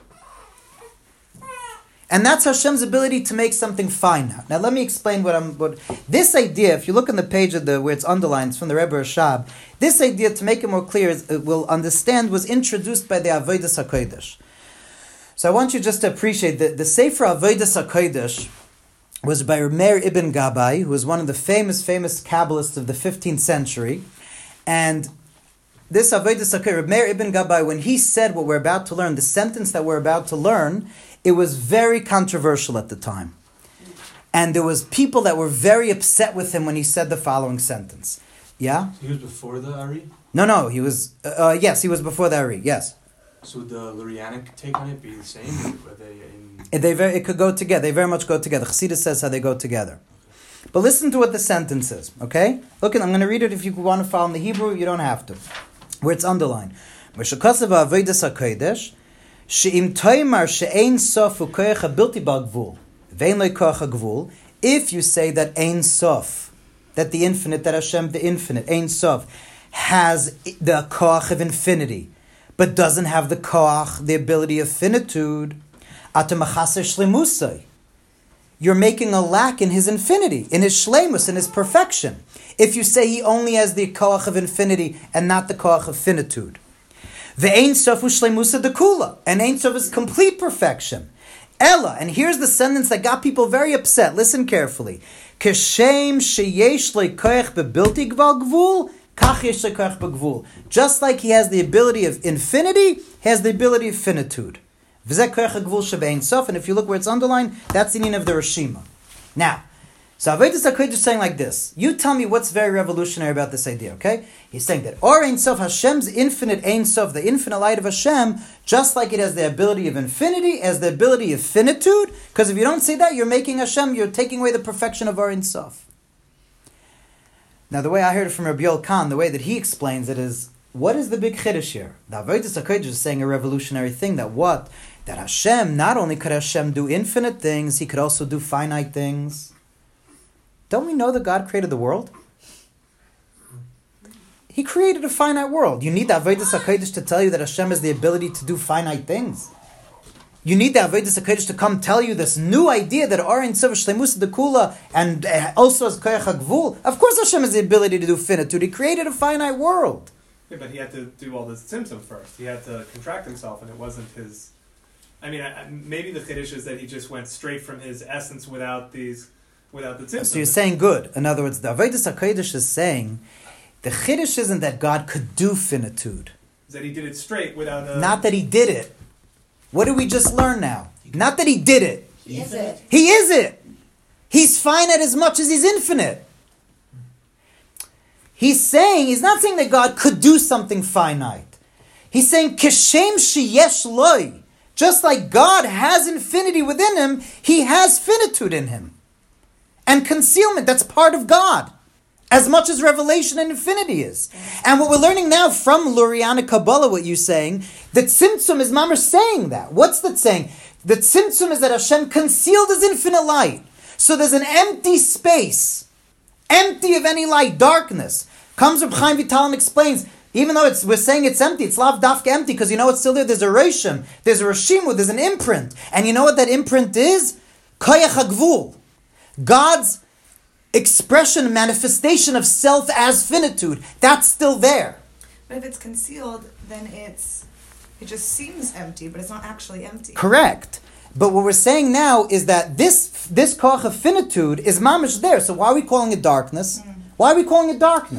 And that's Hashem's ability to make something fine now. Now let me explain what this idea, if you look on the page of where it's underlined, it's from the Rebbe Rashab, this idea, to make it more clear, we'll understand, was introduced by the Avodas HaKodesh. So I want you just to appreciate that the Sefer Avodas HaKodesh was by Meir Ibn Gabbai, who was one of the famous Kabbalists of the 15th century. And this Avodas HaKodesh, Meir Ibn Gabbai, when he said what we're about to learn, the sentence that we're about to learn, it was very controversial at the time. And there was people that were very upset with him when he said the following sentence. Yeah? So he was before the Ari? No, he was, yes, he was before the Ari, yes. So would the Lurianic take on it be the same? Or are they in... It could go together, they very much go together. Chassidus says how they go together. But listen to what the sentence is, okay? Look, I'm going to read it. If you want to follow in the Hebrew, you don't have to. Where it's underlined. She'im toimar she'ein sof u'koyach ha'bilti ba'gvul ve'en lo koach ha'gvul, if you say that ein sof, that the infinite, that Hashem, the infinite, ein sof, has the koach of infinity, but doesn't have the koach, the ability of finitude, atem achaser shlemusai, you're making a lack in his infinity, in his shlemus, in his perfection, if you say he only has the koach of infinity and not the koach of finitude. The Ein Sof Ushleimusa Dekula, and Ein Sof is complete perfection. Ella, and here's the sentence that got people very upset. Listen carefully. Keshem sheyesh lekoach bebilti gval gvul, kach yesh lekoach begvul. Just like he has the ability of infinity, he has the ability of finitude. V'zeh koach ha'gvul shebein sof, and if you look where it's underlined, that's the meaning of the Rishima. Now, so Avodas HaKodesh is saying like this. You tell me what's very revolutionary about this idea, okay? He's saying that Or Ein Sof, Hashem's infinite Ein Sof, the infinite light of Hashem, just like it has the ability of infinity, has the ability of finitude, because if you don't say that, you're making Hashem, you're taking away the perfection of Or Ein Sof. Now the way I heard it from Rabbi Yoel Khan, the way that he explains it is, what is the big chiddush here? The Avodas HaKodesh is saying a revolutionary thing, that what? That Hashem, not only could Hashem do infinite things, he could also do finite things. Don't we know that God created the world? He created a finite world. You need the Avodas HaKodesh to tell you that Hashem has the ability to do finite things. You need the Avodas HaKodesh to come tell you this new idea that Or Ein Sof Shleimus Dekula and also as Koach HaGvul. Of course Hashem has the ability to do finitude. He created a finite world. Yeah, but he had to do all the tzimtzum first. He had to contract himself, and it wasn't his... I mean, maybe the chiddush is that he just went straight from his essence without the tzimtzum. So you're saying good. In other words, the Avodas HaKodesh is saying the chiddush isn't that God could do finitude. Is that he did it straight without a... Not that he did it. What did we just learn now? Not that he did it. He is it. He is it. He's finite as much as he's infinite. He's not saying that God could do something finite. He's saying, Keshem sheyesh loi. Just like God has infinity within him, he has finitude in him. And concealment, that's part of God. As much as revelation and infinity is. And what we're learning now from Lurianic Kabbalah, what you're saying, that Tzimtzum is Mamash saying that. What's that saying? The Tzimtzum is that Hashem concealed his infinite light. So there's an empty space. Empty of any light, darkness. Comes Reb Chaim Vital and explains, even though we're saying it's empty, it's lav dafka empty, because you know it's still there. There's a Rishim, there's a Rishimu, there's an imprint. And you know what that imprint is? Koyach HaGvul. God's expression, manifestation of self as finitude. That's still there. But if it's concealed, then it just seems empty, but it's not actually empty. Correct. But what we're saying now is that this koach of finitude is mamish there. So why are we calling it darkness? Why are we calling it darkness?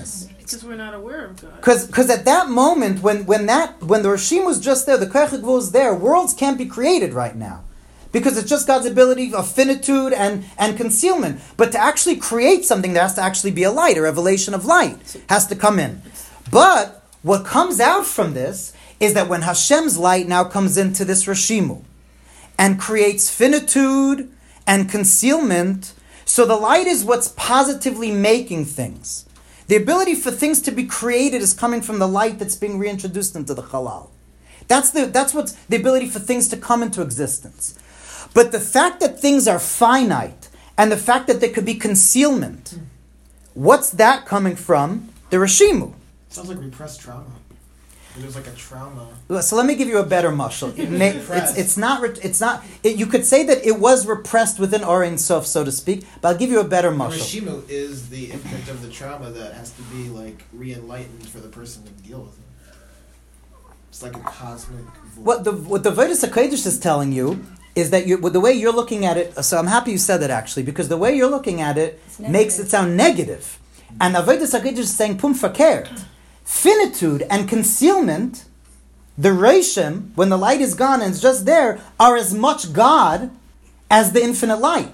Because we're not aware of God. Because at that moment, when the Rishim was just there, the Koyach HaGvul was there, worlds can't be created right now. Because it's just God's ability of finitude and concealment. But to actually create something, there has to actually be a light, a revelation of light has to come in. But what comes out from this is that when Hashem's light now comes into this Rishimu and creates finitude and concealment, so the light is what's positively making things. The ability for things to be created is coming from the light that's being reintroduced into the halal. That's what's the ability for things to come into existence. But the fact that things are finite and the fact that there could be concealment, what's that coming from? The Rishimu. Sounds like repressed trauma. There's like a trauma. So let me give you a better mashal. It's not. You could say that it was repressed within Or Ein Sof, so to speak. But I'll give you a better mashal. Rishimu is the imprint of the trauma that has to be like re-enlightened for the person to deal with it. It's like a cosmic void. What the Vodas HaKodesh is telling you is that the way you're looking at it. So I'm happy you said that actually, because the way you're looking at it makes it sound negative. And the Vodas HaKodesh is saying pum fakert. Finitude and concealment, the Reishim, when the light is gone and it's just there, are as much God as the infinite light.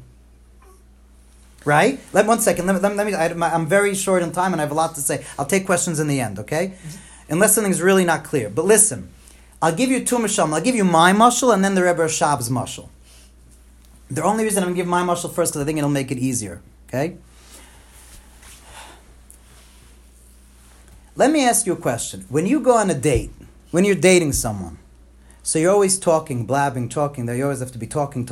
Right? One second. Let me. I'm very short in time and I have a lot to say. I'll take questions in the end, okay? Unless something's really not clear. But listen, I'll give you two mashal. I'll give you my mashal and then the Rebbe Rashab's mashal. The only reason I'm going to give my mashal first because I think it'll make it easier, okay? Let me ask you a question. When you go on a date, when you're dating someone, so you're always talking, blabbing, talking, you always have to be talking.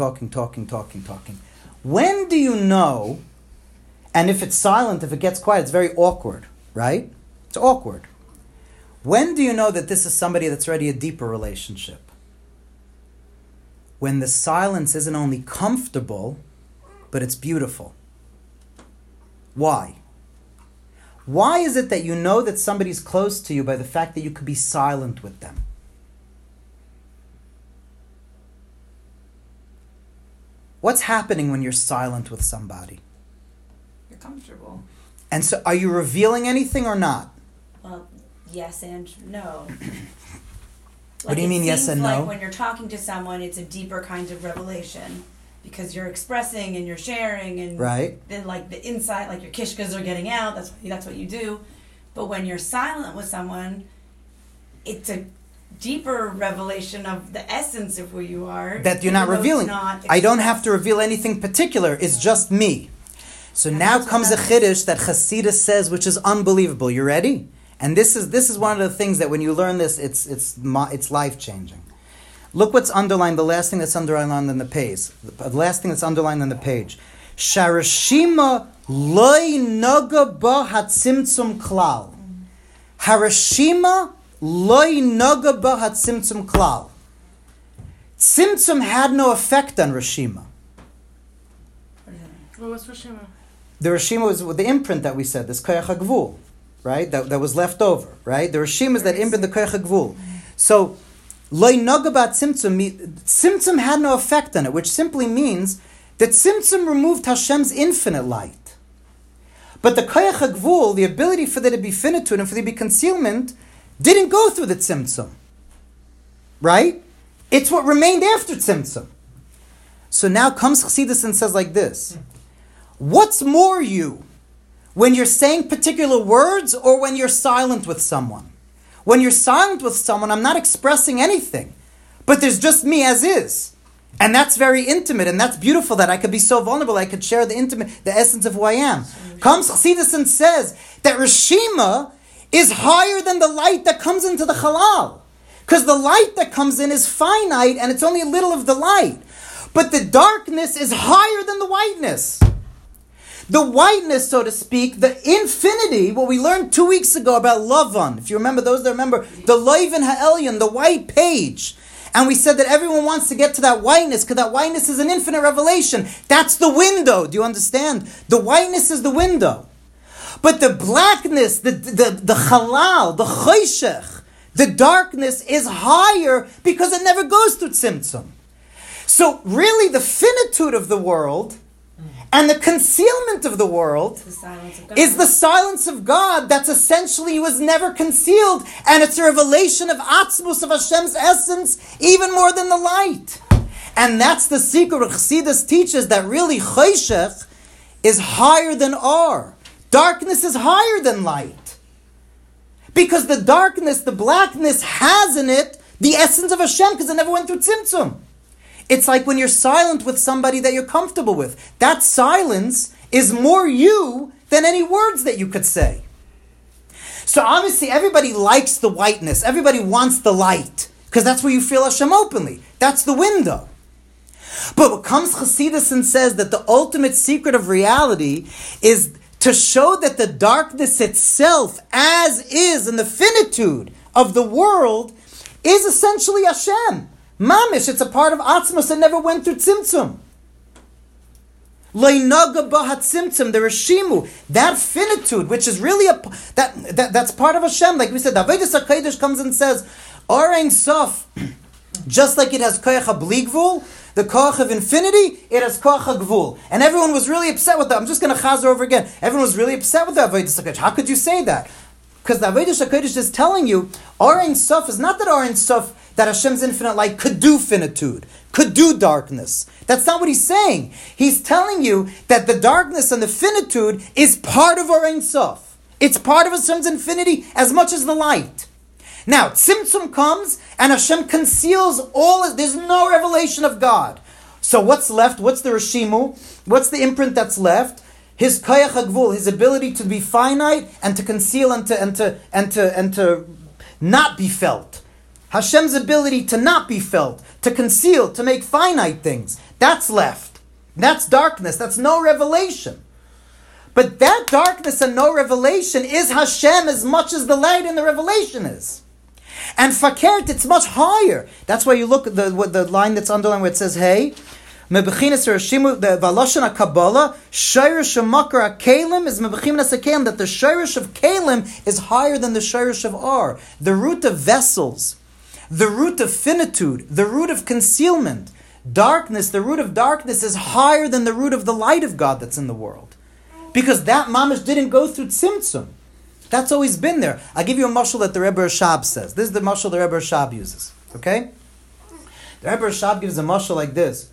When do you know, and if it's silent, if it gets quiet, it's very awkward, right? It's awkward. When do you know that this is somebody that's ready a deeper relationship? When the silence isn't only comfortable, but it's beautiful. Why? Why is it that you know that somebody's close to you by the fact that you could be silent with them? What's happening when you're silent with somebody? You're comfortable. And so are you revealing anything or not? Well, yes and no. What do you mean yes and no? Like when you're talking to someone, it's a deeper kind of revelation. Because you're expressing and you're sharing and right. Then like the inside, like your kishkas are getting out, that's what you do. But when you're silent with someone, it's a deeper revelation of the essence of who you are. That you're not revealing. I don't have to reveal anything particular, it's just me. So now comes a chiddush that Chassidus says, which is unbelievable. You ready? And this is one of the things that when you learn this, it's life-changing. Look what's underlined, the last thing that's underlined on the page. The last thing that's underlined on the page. Sharashima loy naga ba hatzimtzum klal. Harashima loy naga ba hatzimtzum klal. Tzimtzum had no effect on Rashima. Well, what's Rashima? The Rashima was the imprint that we said, this Koyach HaGvul, right? That was left over, right? The Rashima is that imprint, the Koyach HaGvul. So, Loi Nogabat Tzimtzum had no effect on it, which simply means that Tzimtzum removed Hashem's infinite light. But the Koyach HaGvul, the ability for there to be finitude and for there to be concealment, didn't go through the Tzimtzum. Right? It's what remained after Tzimtzum. So now comes Chassidus and says like this. What's more you? When you're saying particular words or when you're silent with someone? When you're silent with someone, I'm not expressing anything. But there's just me as is. And that's very intimate, and that's beautiful that I could be so vulnerable, I could share the essence of who I am. Comes Chassidus and says that Rishima is higher than the light that comes into the halal. Because the light that comes in is finite, and it's only a little of the light. But the darkness is higher than the whiteness. The whiteness, so to speak, the infinity, what we learned 2 weeks ago about Lavan, if you remember, those that remember, the Loivan Ha'elyon, the white page. And we said that everyone wants to get to that whiteness, because that whiteness is an infinite revelation. That's the window, do you understand? The whiteness is the window. But the blackness, the halal, the choshech, the darkness is higher because it never goes through tzimtzum. So really the finitude of the world And the concealment of the world The silence of God. is the silence of God that's essentially was never concealed, and it's a revelation of Atzmus, of Hashem's essence, even more than the light. And that's the secret. Chassidus teaches that really Choshech is higher than Or. Darkness is higher than light. Because the darkness, the blackness, has in it the essence of Hashem, because it never went through Tzimtzum. It's like when you're silent with somebody that you're comfortable with. That silence is more you than any words that you could say. So obviously everybody likes the whiteness. Everybody wants the light. Because that's where you feel Hashem openly. That's the window. But what comes Chassidus and says that the ultimate secret of reality is to show that the darkness itself, as is in the finitude of the world, is essentially Hashem. Mamish, it's a part of Atzmos that never went through Tzimtzum. Leinaga bahat Tzimtzum, the Rishimu, that finitude, which is really that's part of Hashem. Like we said, the Avodas HaKodesh comes and says, Or Ein Sof, just like it has Koyach HaBli, the Koach of infinity, it has Koach HaGvul. And everyone was really upset with that. I'm just going to chazer over again. Everyone was really upset with the Avodas HaKodesh. How could you say that? Because the Avodas HaKodesh is telling you, Or Ein Sof is not that Or Ein Sof, that Hashem's infinite light could do finitude, could do darkness. That's not what he's saying. He's telling you that the darkness and the finitude is part of Or Ein Sof. It's part of Hashem's infinity as much as the light. Now, Tzimtzum comes and Hashem conceals all. There's no revelation of God. So what's left? What's the Rishimu? What's the imprint that's left? His Koyach HaGvul, his ability to be finite and to conceal and to not be felt. Hashem's ability to not be felt, to conceal, to make finite things. That's left. That's darkness. That's no revelation. But that darkness and no revelation is Hashem as much as the light and the revelation is. And Fakert, it's much higher. That's why you look at the line that's underlined where it says, hey, Mebechinas Rashimu, the Valoshan HaKabbalah, Shirish HaMakar HaKelim is Mebechinas HaKelim, that the Shirish of Kelim is higher than the Shirish of Ar. The root of vessels, the root of finitude, the root of concealment, darkness, the root of darkness is higher than the root of the light of God that's in the world. Because that mamash didn't go through Tzimtzum. That's always been there. I'll give you a mashal that the Rebbe Rashab says. This is the mashal the Rebbe Rashab uses. Okay? The Rebbe Rashab gives a mashal like this.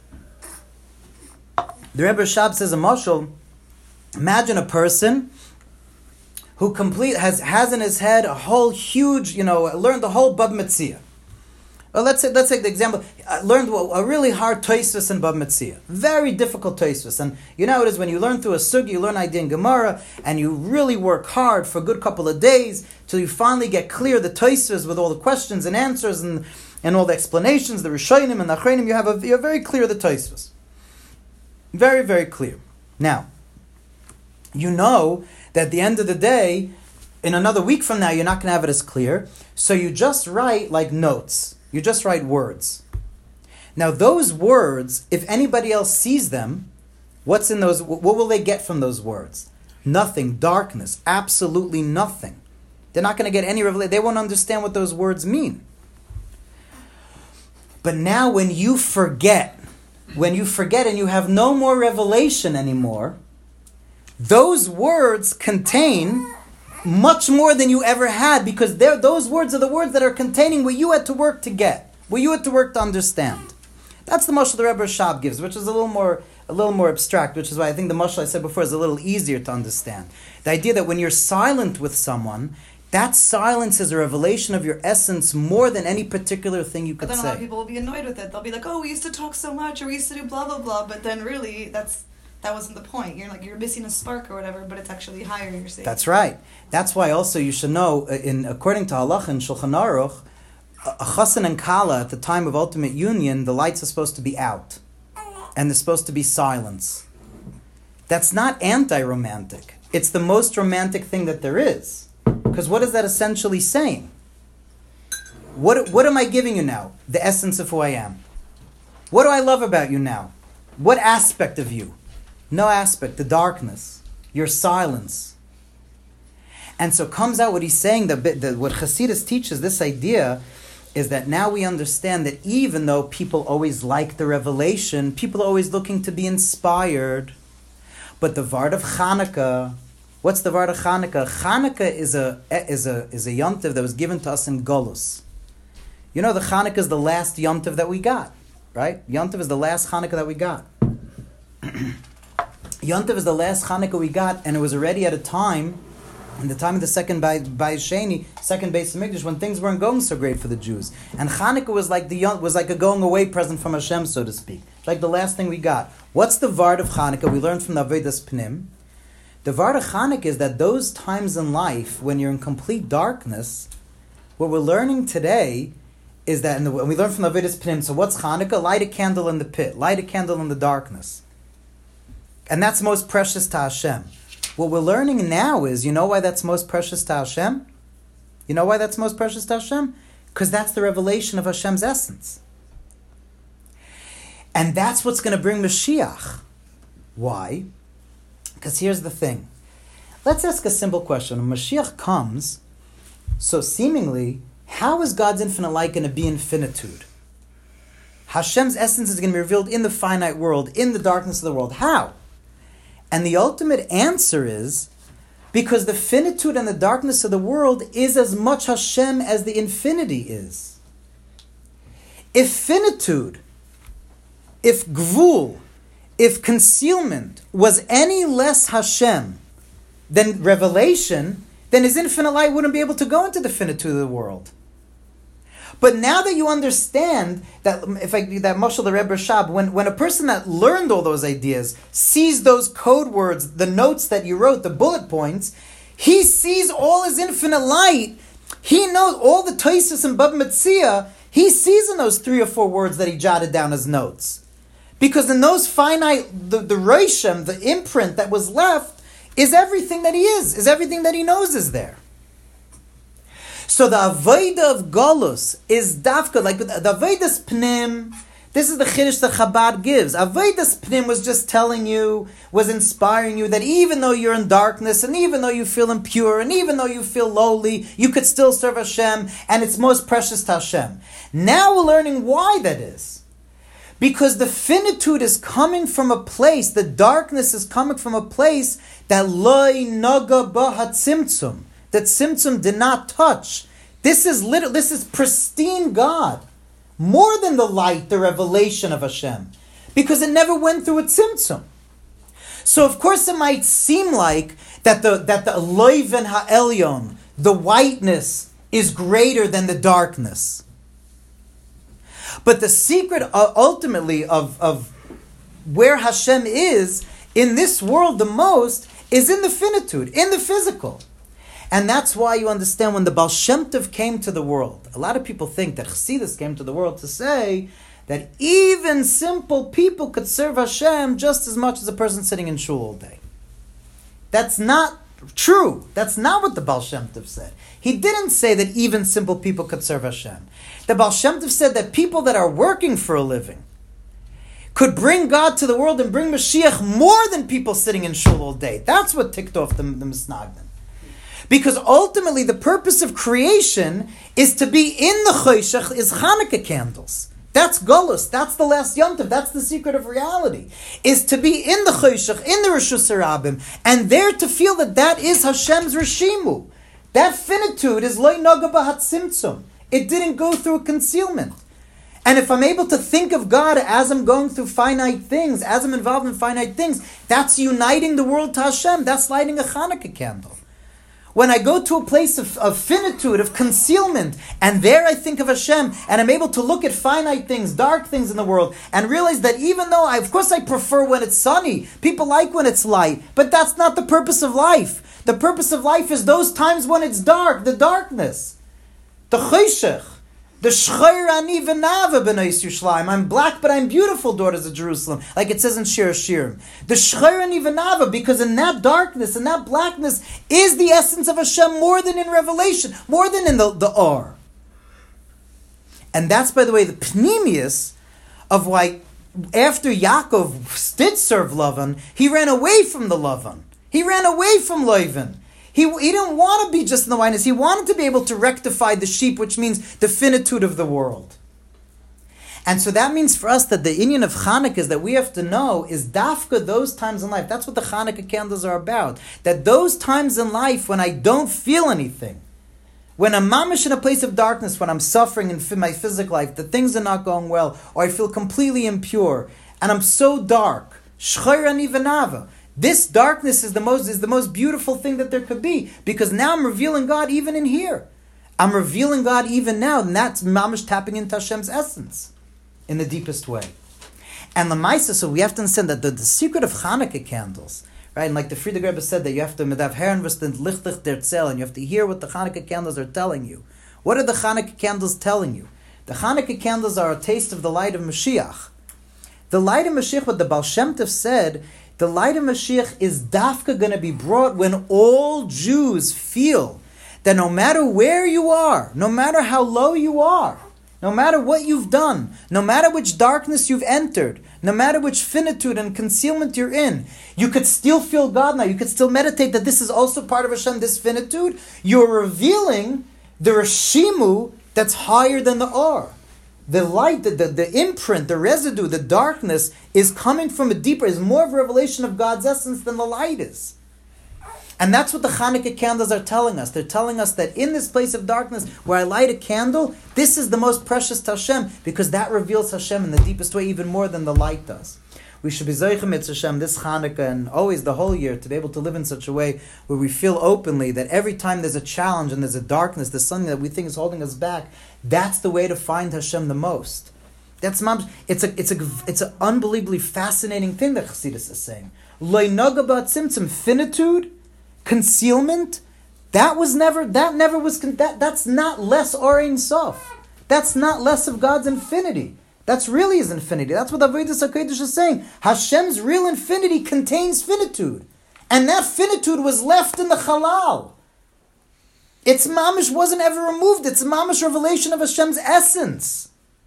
The Rebbe Rashab says a mashal, imagine a person who has in his head a whole huge, learned the whole Bab Metzia. Well, let's take the example. I learned a really hard Tosfos in Bab Metzia. Very difficult Tosfos. And you know how it is when you learn through a sugi, you learn idea in Gemara, and you really work hard for a good couple of days till you finally get clear the Tosfos with all the questions and answers and all the explanations, the Rishonim and the Achronim. You're very clear the Tosfos. Very, very clear. Now, you know that at the end of the day, in another week from now, you're not going to have it as clear. So you just write like notes. You just write words. Now those words, if anybody else sees them, what's in those? What will they get from those words? Nothing. Darkness. Absolutely nothing. They're not going to get any revelation. They won't understand what those words mean. But now when you forget and you have no more revelation anymore, those words contain much more than you ever had, because those words are the words that are containing what you had to work to get, what you had to work to understand. That's the mashal the Rebbe Rashab gives, which is a little more abstract, which is why I think the mashal I said before is a little easier to understand. The idea that when you're silent with someone, that silence is a revelation of your essence more than any particular thing you could say. But then a lot of people will be annoyed with it. They'll be like, oh, we used to talk so much, or we used to do blah, blah, blah, but then really that wasn't the point. You're missing a spark or whatever, but it's actually higher, you're saying. That's right. That's why also you should know, according to Halacha in Shulchan Aruch, a chassan and kala at the time of ultimate union, the lights are supposed to be out. And there's supposed to be silence. That's not anti-romantic. It's the most romantic thing that there is. Because what is that essentially saying? What am I giving you now? The essence of who I am. What do I love about you now? What aspect of you? No aspect, the darkness, your silence. And so comes out what he's saying, what Chassidus teaches, this idea, is that now we understand that even though people always like the revelation, people are always looking to be inspired. But the Vard of Chanukah, what's the Vard of Chanukah? Chanukah is a yontiv that was given to us in Golus. You know, the Chanukah is the last yontiv that we got, right? Yontiv is the last Chanukah that we got. Yontiv is the last Chanukah we got, and it was already at a time, in the time of the second Bayis Sheni, second Beis Hamikdash, when things weren't going so great for the Jews. And Chanukah was like a going away present from Hashem, so to speak. It's like the last thing we got. What's the Vard of Chanukah? We learned from the Avodas Pnim. The Vard of Chanukah is that those times in life when you're in complete darkness, what we're learning today is that, and we learned from the Avodas Pnim, so what's Chanukah? Light a candle in the pit. Light a candle in the darkness. And that's most precious to Hashem. What we're learning now is, you know why that's most precious to Hashem? You know why that's most precious to Hashem? Because that's the revelation of Hashem's essence. And that's what's going to bring Mashiach. Why? Because here's the thing. Let's ask a simple question. When Mashiach comes, so seemingly, how is God's infinite light going to be infinitude? Hashem's essence is going to be revealed in the finite world, in the darkness of the world. How? And the ultimate answer is because the finitude and the darkness of the world is as much Hashem as the infinity is. If finitude, if gvul, if concealment was any less Hashem than revelation, then His infinite light wouldn't be able to go into the finitude of the world. But now that you understand that, that Mashal the Rebbe Rashab, when a person that learned all those ideas sees those code words, the notes that you wrote, the bullet points, he sees all His infinite light. He knows all the Tosfos and Bava Metzia. He sees in those 3 or 4 words that he jotted down as notes, because in those finite, the Reishim, the imprint that was left, is everything that he is everything that he knows is there. So the Avodah of Golus is dafka, like the Avodas Pnim. This is the Chiddush that Chabad gives. Avodas Pnim was just telling you, was inspiring you that even though you're in darkness, and even though you feel impure, and even though you feel lowly, you could still serve Hashem, and it's most precious to Hashem. Now we're learning why that is. Because the finitude is coming from a place, the darkness is coming from a place that loy naga ba hatzimtzum, that Tzimtzum did not touch. This is pristine God. More than the light, the revelation of Hashem. Because it never went through a Tzimtzum. So of course it might seem like that the Loiven Ha'elyon, the whiteness, is greater than the darkness. But the secret ultimately of where Hashem is in this world the most is in the finitude, in the physical. And that's why you understand when the Baal Shem Tov came to the world. A lot of people think that Chassidus came to the world to say that even simple people could serve Hashem just as much as a person sitting in shul all day. That's not true. That's not what the Baal Shem Tov said. He didn't say that even simple people could serve Hashem. The Baal Shem Tov said that people that are working for a living could bring God to the world and bring Mashiach more than people sitting in shul all day. That's what ticked off the Misnagdim. Because ultimately the purpose of creation is to be in the Choshech, is Chanukah candles. That's Golus, that's the last Yontiv, that's the secret of reality. Is to be in the Choshech, in the Rishus Harabim, and there to feel that is Hashem's Rishimu. That finitude is Loi Naga B'Hatzimtzum. It didn't go through a concealment. And if I'm able to think of God as I'm going through finite things, as I'm involved in finite things, that's uniting the world to Hashem, that's lighting a Chanukah candle. When I go to a place of finitude, of concealment, and there I think of Hashem, and I'm able to look at finite things, dark things in the world, and realize that even though, of course I prefer when it's sunny, people like when it's light, but that's not the purpose of life. The purpose of life is those times when it's dark, the darkness, the choshech, the shchayr ani v'nava b'nais Yerushalayim. I'm black, but I'm beautiful, daughters of Jerusalem, like it says in Shir Hashirim. The shchayr ani v'nava, because in that darkness, in that blackness, is the essence of Hashem more than in Revelation, more than in the Or. And that's, by the way, the pnimius of why after Yaakov did serve Lavan, he ran away from the Lavan. He ran away from Lavan. He didn't want to be just in the whiteness. He wanted to be able to rectify the sheep, which means the finitude of the world. And so that means for us that the inyan of Hanukkah is that we have to know is dafka those times in life. That's what the Hanukkah candles are about. That those times in life when I don't feel anything, when I'm mamish in a place of darkness, when I'm suffering in my physical life, that things are not going well, or I feel completely impure, and I'm so dark, shchayra nivanava. This darkness is the most beautiful thing that there could be, because now I'm revealing God even in here. I'm revealing God even now, and that's mamish tapping into Hashem's essence in the deepest way. And Lamaisa, so we have to understand that the secret of Hanukkah candles, right? And like the Frierdiker Rebbe said, that you have to medav heren v'stent lichtlich der Zell, and you have to hear what the Hanukkah candles are telling you. What are the Hanukkah candles telling you? The Hanukkah candles are a taste of the light of Mashiach. The light of Mashiach, what the Baal Shem Tov said, the light of Mashiach is dafka going to be brought when all Jews feel that no matter where you are, no matter how low you are, no matter what you've done, no matter which darkness you've entered, no matter which finitude and concealment you're in, you could still feel God now. You could still meditate that this is also part of Hashem, this finitude. You're revealing the Reshimu that's higher than the Or. The light, the imprint, the residue, the darkness is coming from a deeper, is more of a revelation of God's essence than the light is. And that's what the Hanukkah candles are telling us. They're telling us that in this place of darkness, where I light a candle, this is the most precious to Hashem, because that reveals Hashem in the deepest way even more than the light does. We should be Zoichem Etz Hashem this Hanukkah and always the whole year to be able to live in such a way where we feel openly that every time there's a challenge and there's a darkness, there's something that we think is holding us back, that's the way to find Hashem the most. It's an unbelievably fascinating thing that Chassidus is saying. Lo noga ba'atzimtzum, finitude, concealment, that's not less or Ein Sof. That's not less of God's infinity. That's really His infinity. That's what Avodas HaKodesh is saying. Hashem's real infinity contains finitude. And that finitude was left in the Halal. Its mamish wasn't ever removed. It's a mamish revelation of Hashem's essence.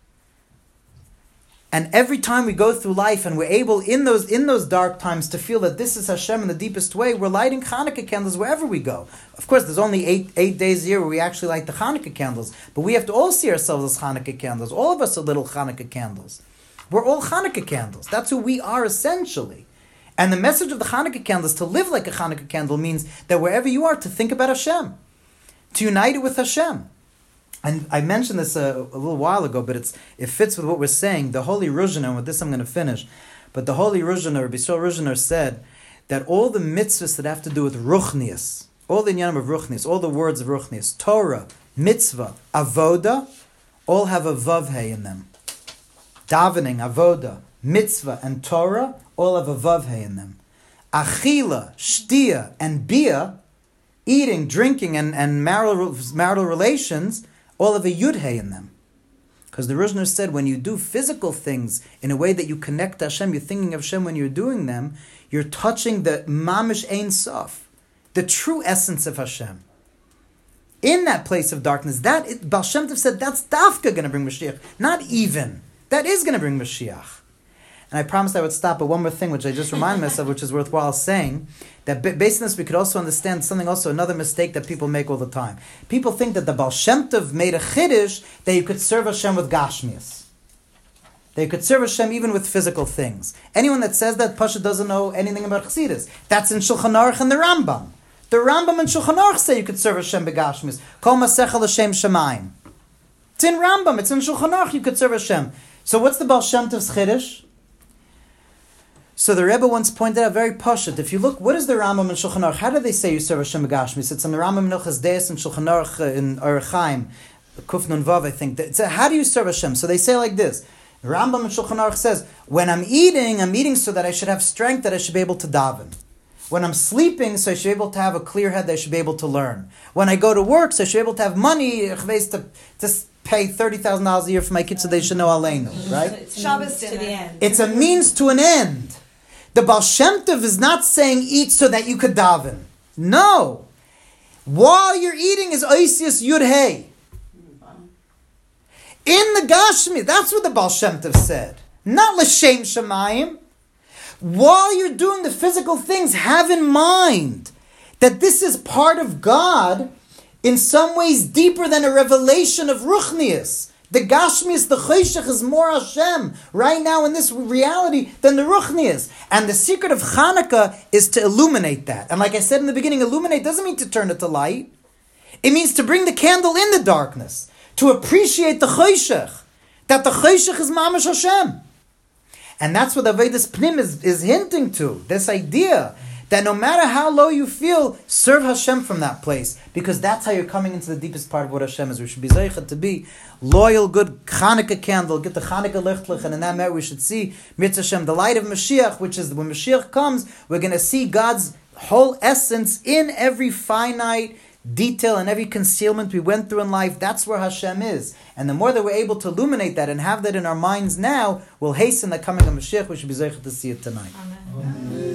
And every time we go through life and we're able in those dark times to feel that this is Hashem in the deepest way, we're lighting Hanukkah candles wherever we go. Of course, there's only eight days a year where we actually light the Hanukkah candles, but we have to all see ourselves as Hanukkah candles. All of us are little Hanukkah candles. We're all Hanukkah candles. That's who we are essentially. And the message of the Hanukkah candles, to live like a Hanukkah candle, means that wherever you are, to think about Hashem, to unite it with Hashem. And I mentioned this a little while ago, but it fits with what we're saying. The Holy Ruzhiner, and with this I'm going to finish, but the Holy Ruzhiner, Rabbi Yisrael Ruzhiner, said that all the mitzvahs that have to do with Ruchnius, all the inyanim of Ruchnius, all the words of Ruchnius, Torah, mitzvah, avoda, all have a vavhe in them. Davening, avoda, mitzvah, and Torah, all have a vavhe in them. Achila, shtia, and bia, eating, drinking, and marital relations, all have a yud-hey in them. Because the Ruzhner said when you do physical things in a way that you connect to Hashem, you're thinking of Hashem when you're doing them, you're touching the mamish ein sof, the true essence of Hashem. In that place of darkness, Baal Shem Tov said that's dafka going to bring Mashiach, not even. That is going to bring Mashiach. And I promised I would stop at one more thing, which I just reminded myself, which is worthwhile saying, that based on this we could also understand something, also another mistake that people make all the time. People think that the Baal Shem Tov made a chiddush that you could serve Hashem with gashmias. That you could serve Hashem even with physical things. Anyone that says that, Pasha doesn't know anything about Chassidus. That's in Shulchan Aruch and the Rambam. The Rambam and Shulchan Aruch say you could serve Hashem begashmias. Kol masechel Hashem shemayim. It's in Rambam, it's in Shulchan Aruch, you could serve Hashem. So what's the Baal Shem Tov's chiddush? So the Rebbe once pointed out very pashut. If you look, what is the Rambam in Shulchan Aruch? How do they say you serve Hashem Gashmis? It's in the Rambam Milchas Deis and Shulchan Aruch in Orach Chaim, Kuf Nun Vav, I think. How do you serve Hashem? So they say like this. The Rambam in Shulchan Aruch says, when I'm eating so that I should have strength, that I should be able to daven. When I'm sleeping, so I should be able to have a clear head, that I should be able to learn. When I go to work, so I should be able to have money to pay $30,000 a year for my kids so they should know Aleinu, right? Shabbos to the end. It's a means to an end. The Baal Shem Tov is not saying eat so that you could daven. No. While you're eating is Oisius Yud Hey. In the Gashmi, that's what the Baal Shem Tov said. Not L'Shem Shemayim. While you're doing the physical things, have in mind that this is part of God in some ways deeper than a revelation of Ruchnius. The Gashmis, the Choshech is more Hashem right now in this reality than the Ruchnius. And the secret of Hanukkah is to illuminate that. And like I said in the beginning, illuminate doesn't mean to turn it to light. It means to bring the candle in the darkness, to appreciate the Choshech, that the Choshech is Mamash Hashem. And that's what Avodas Pnim is hinting to, this idea that no matter how low you feel, serve Hashem from that place, because that's how you're coming into the deepest part of what Hashem is. We should be zeichet to be loyal, good Chanukah candle, get the Chanukah lichtlich, and in that matter we should see Mitzvah Hashem, the light of Mashiach, which is when Mashiach comes, we're going to see God's whole essence in every finite detail and every concealment we went through in life. That's where Hashem is. And the more that we're able to illuminate that and have that in our minds now, will hasten the coming of Mashiach. We should be zeichet to see it tonight. Amen.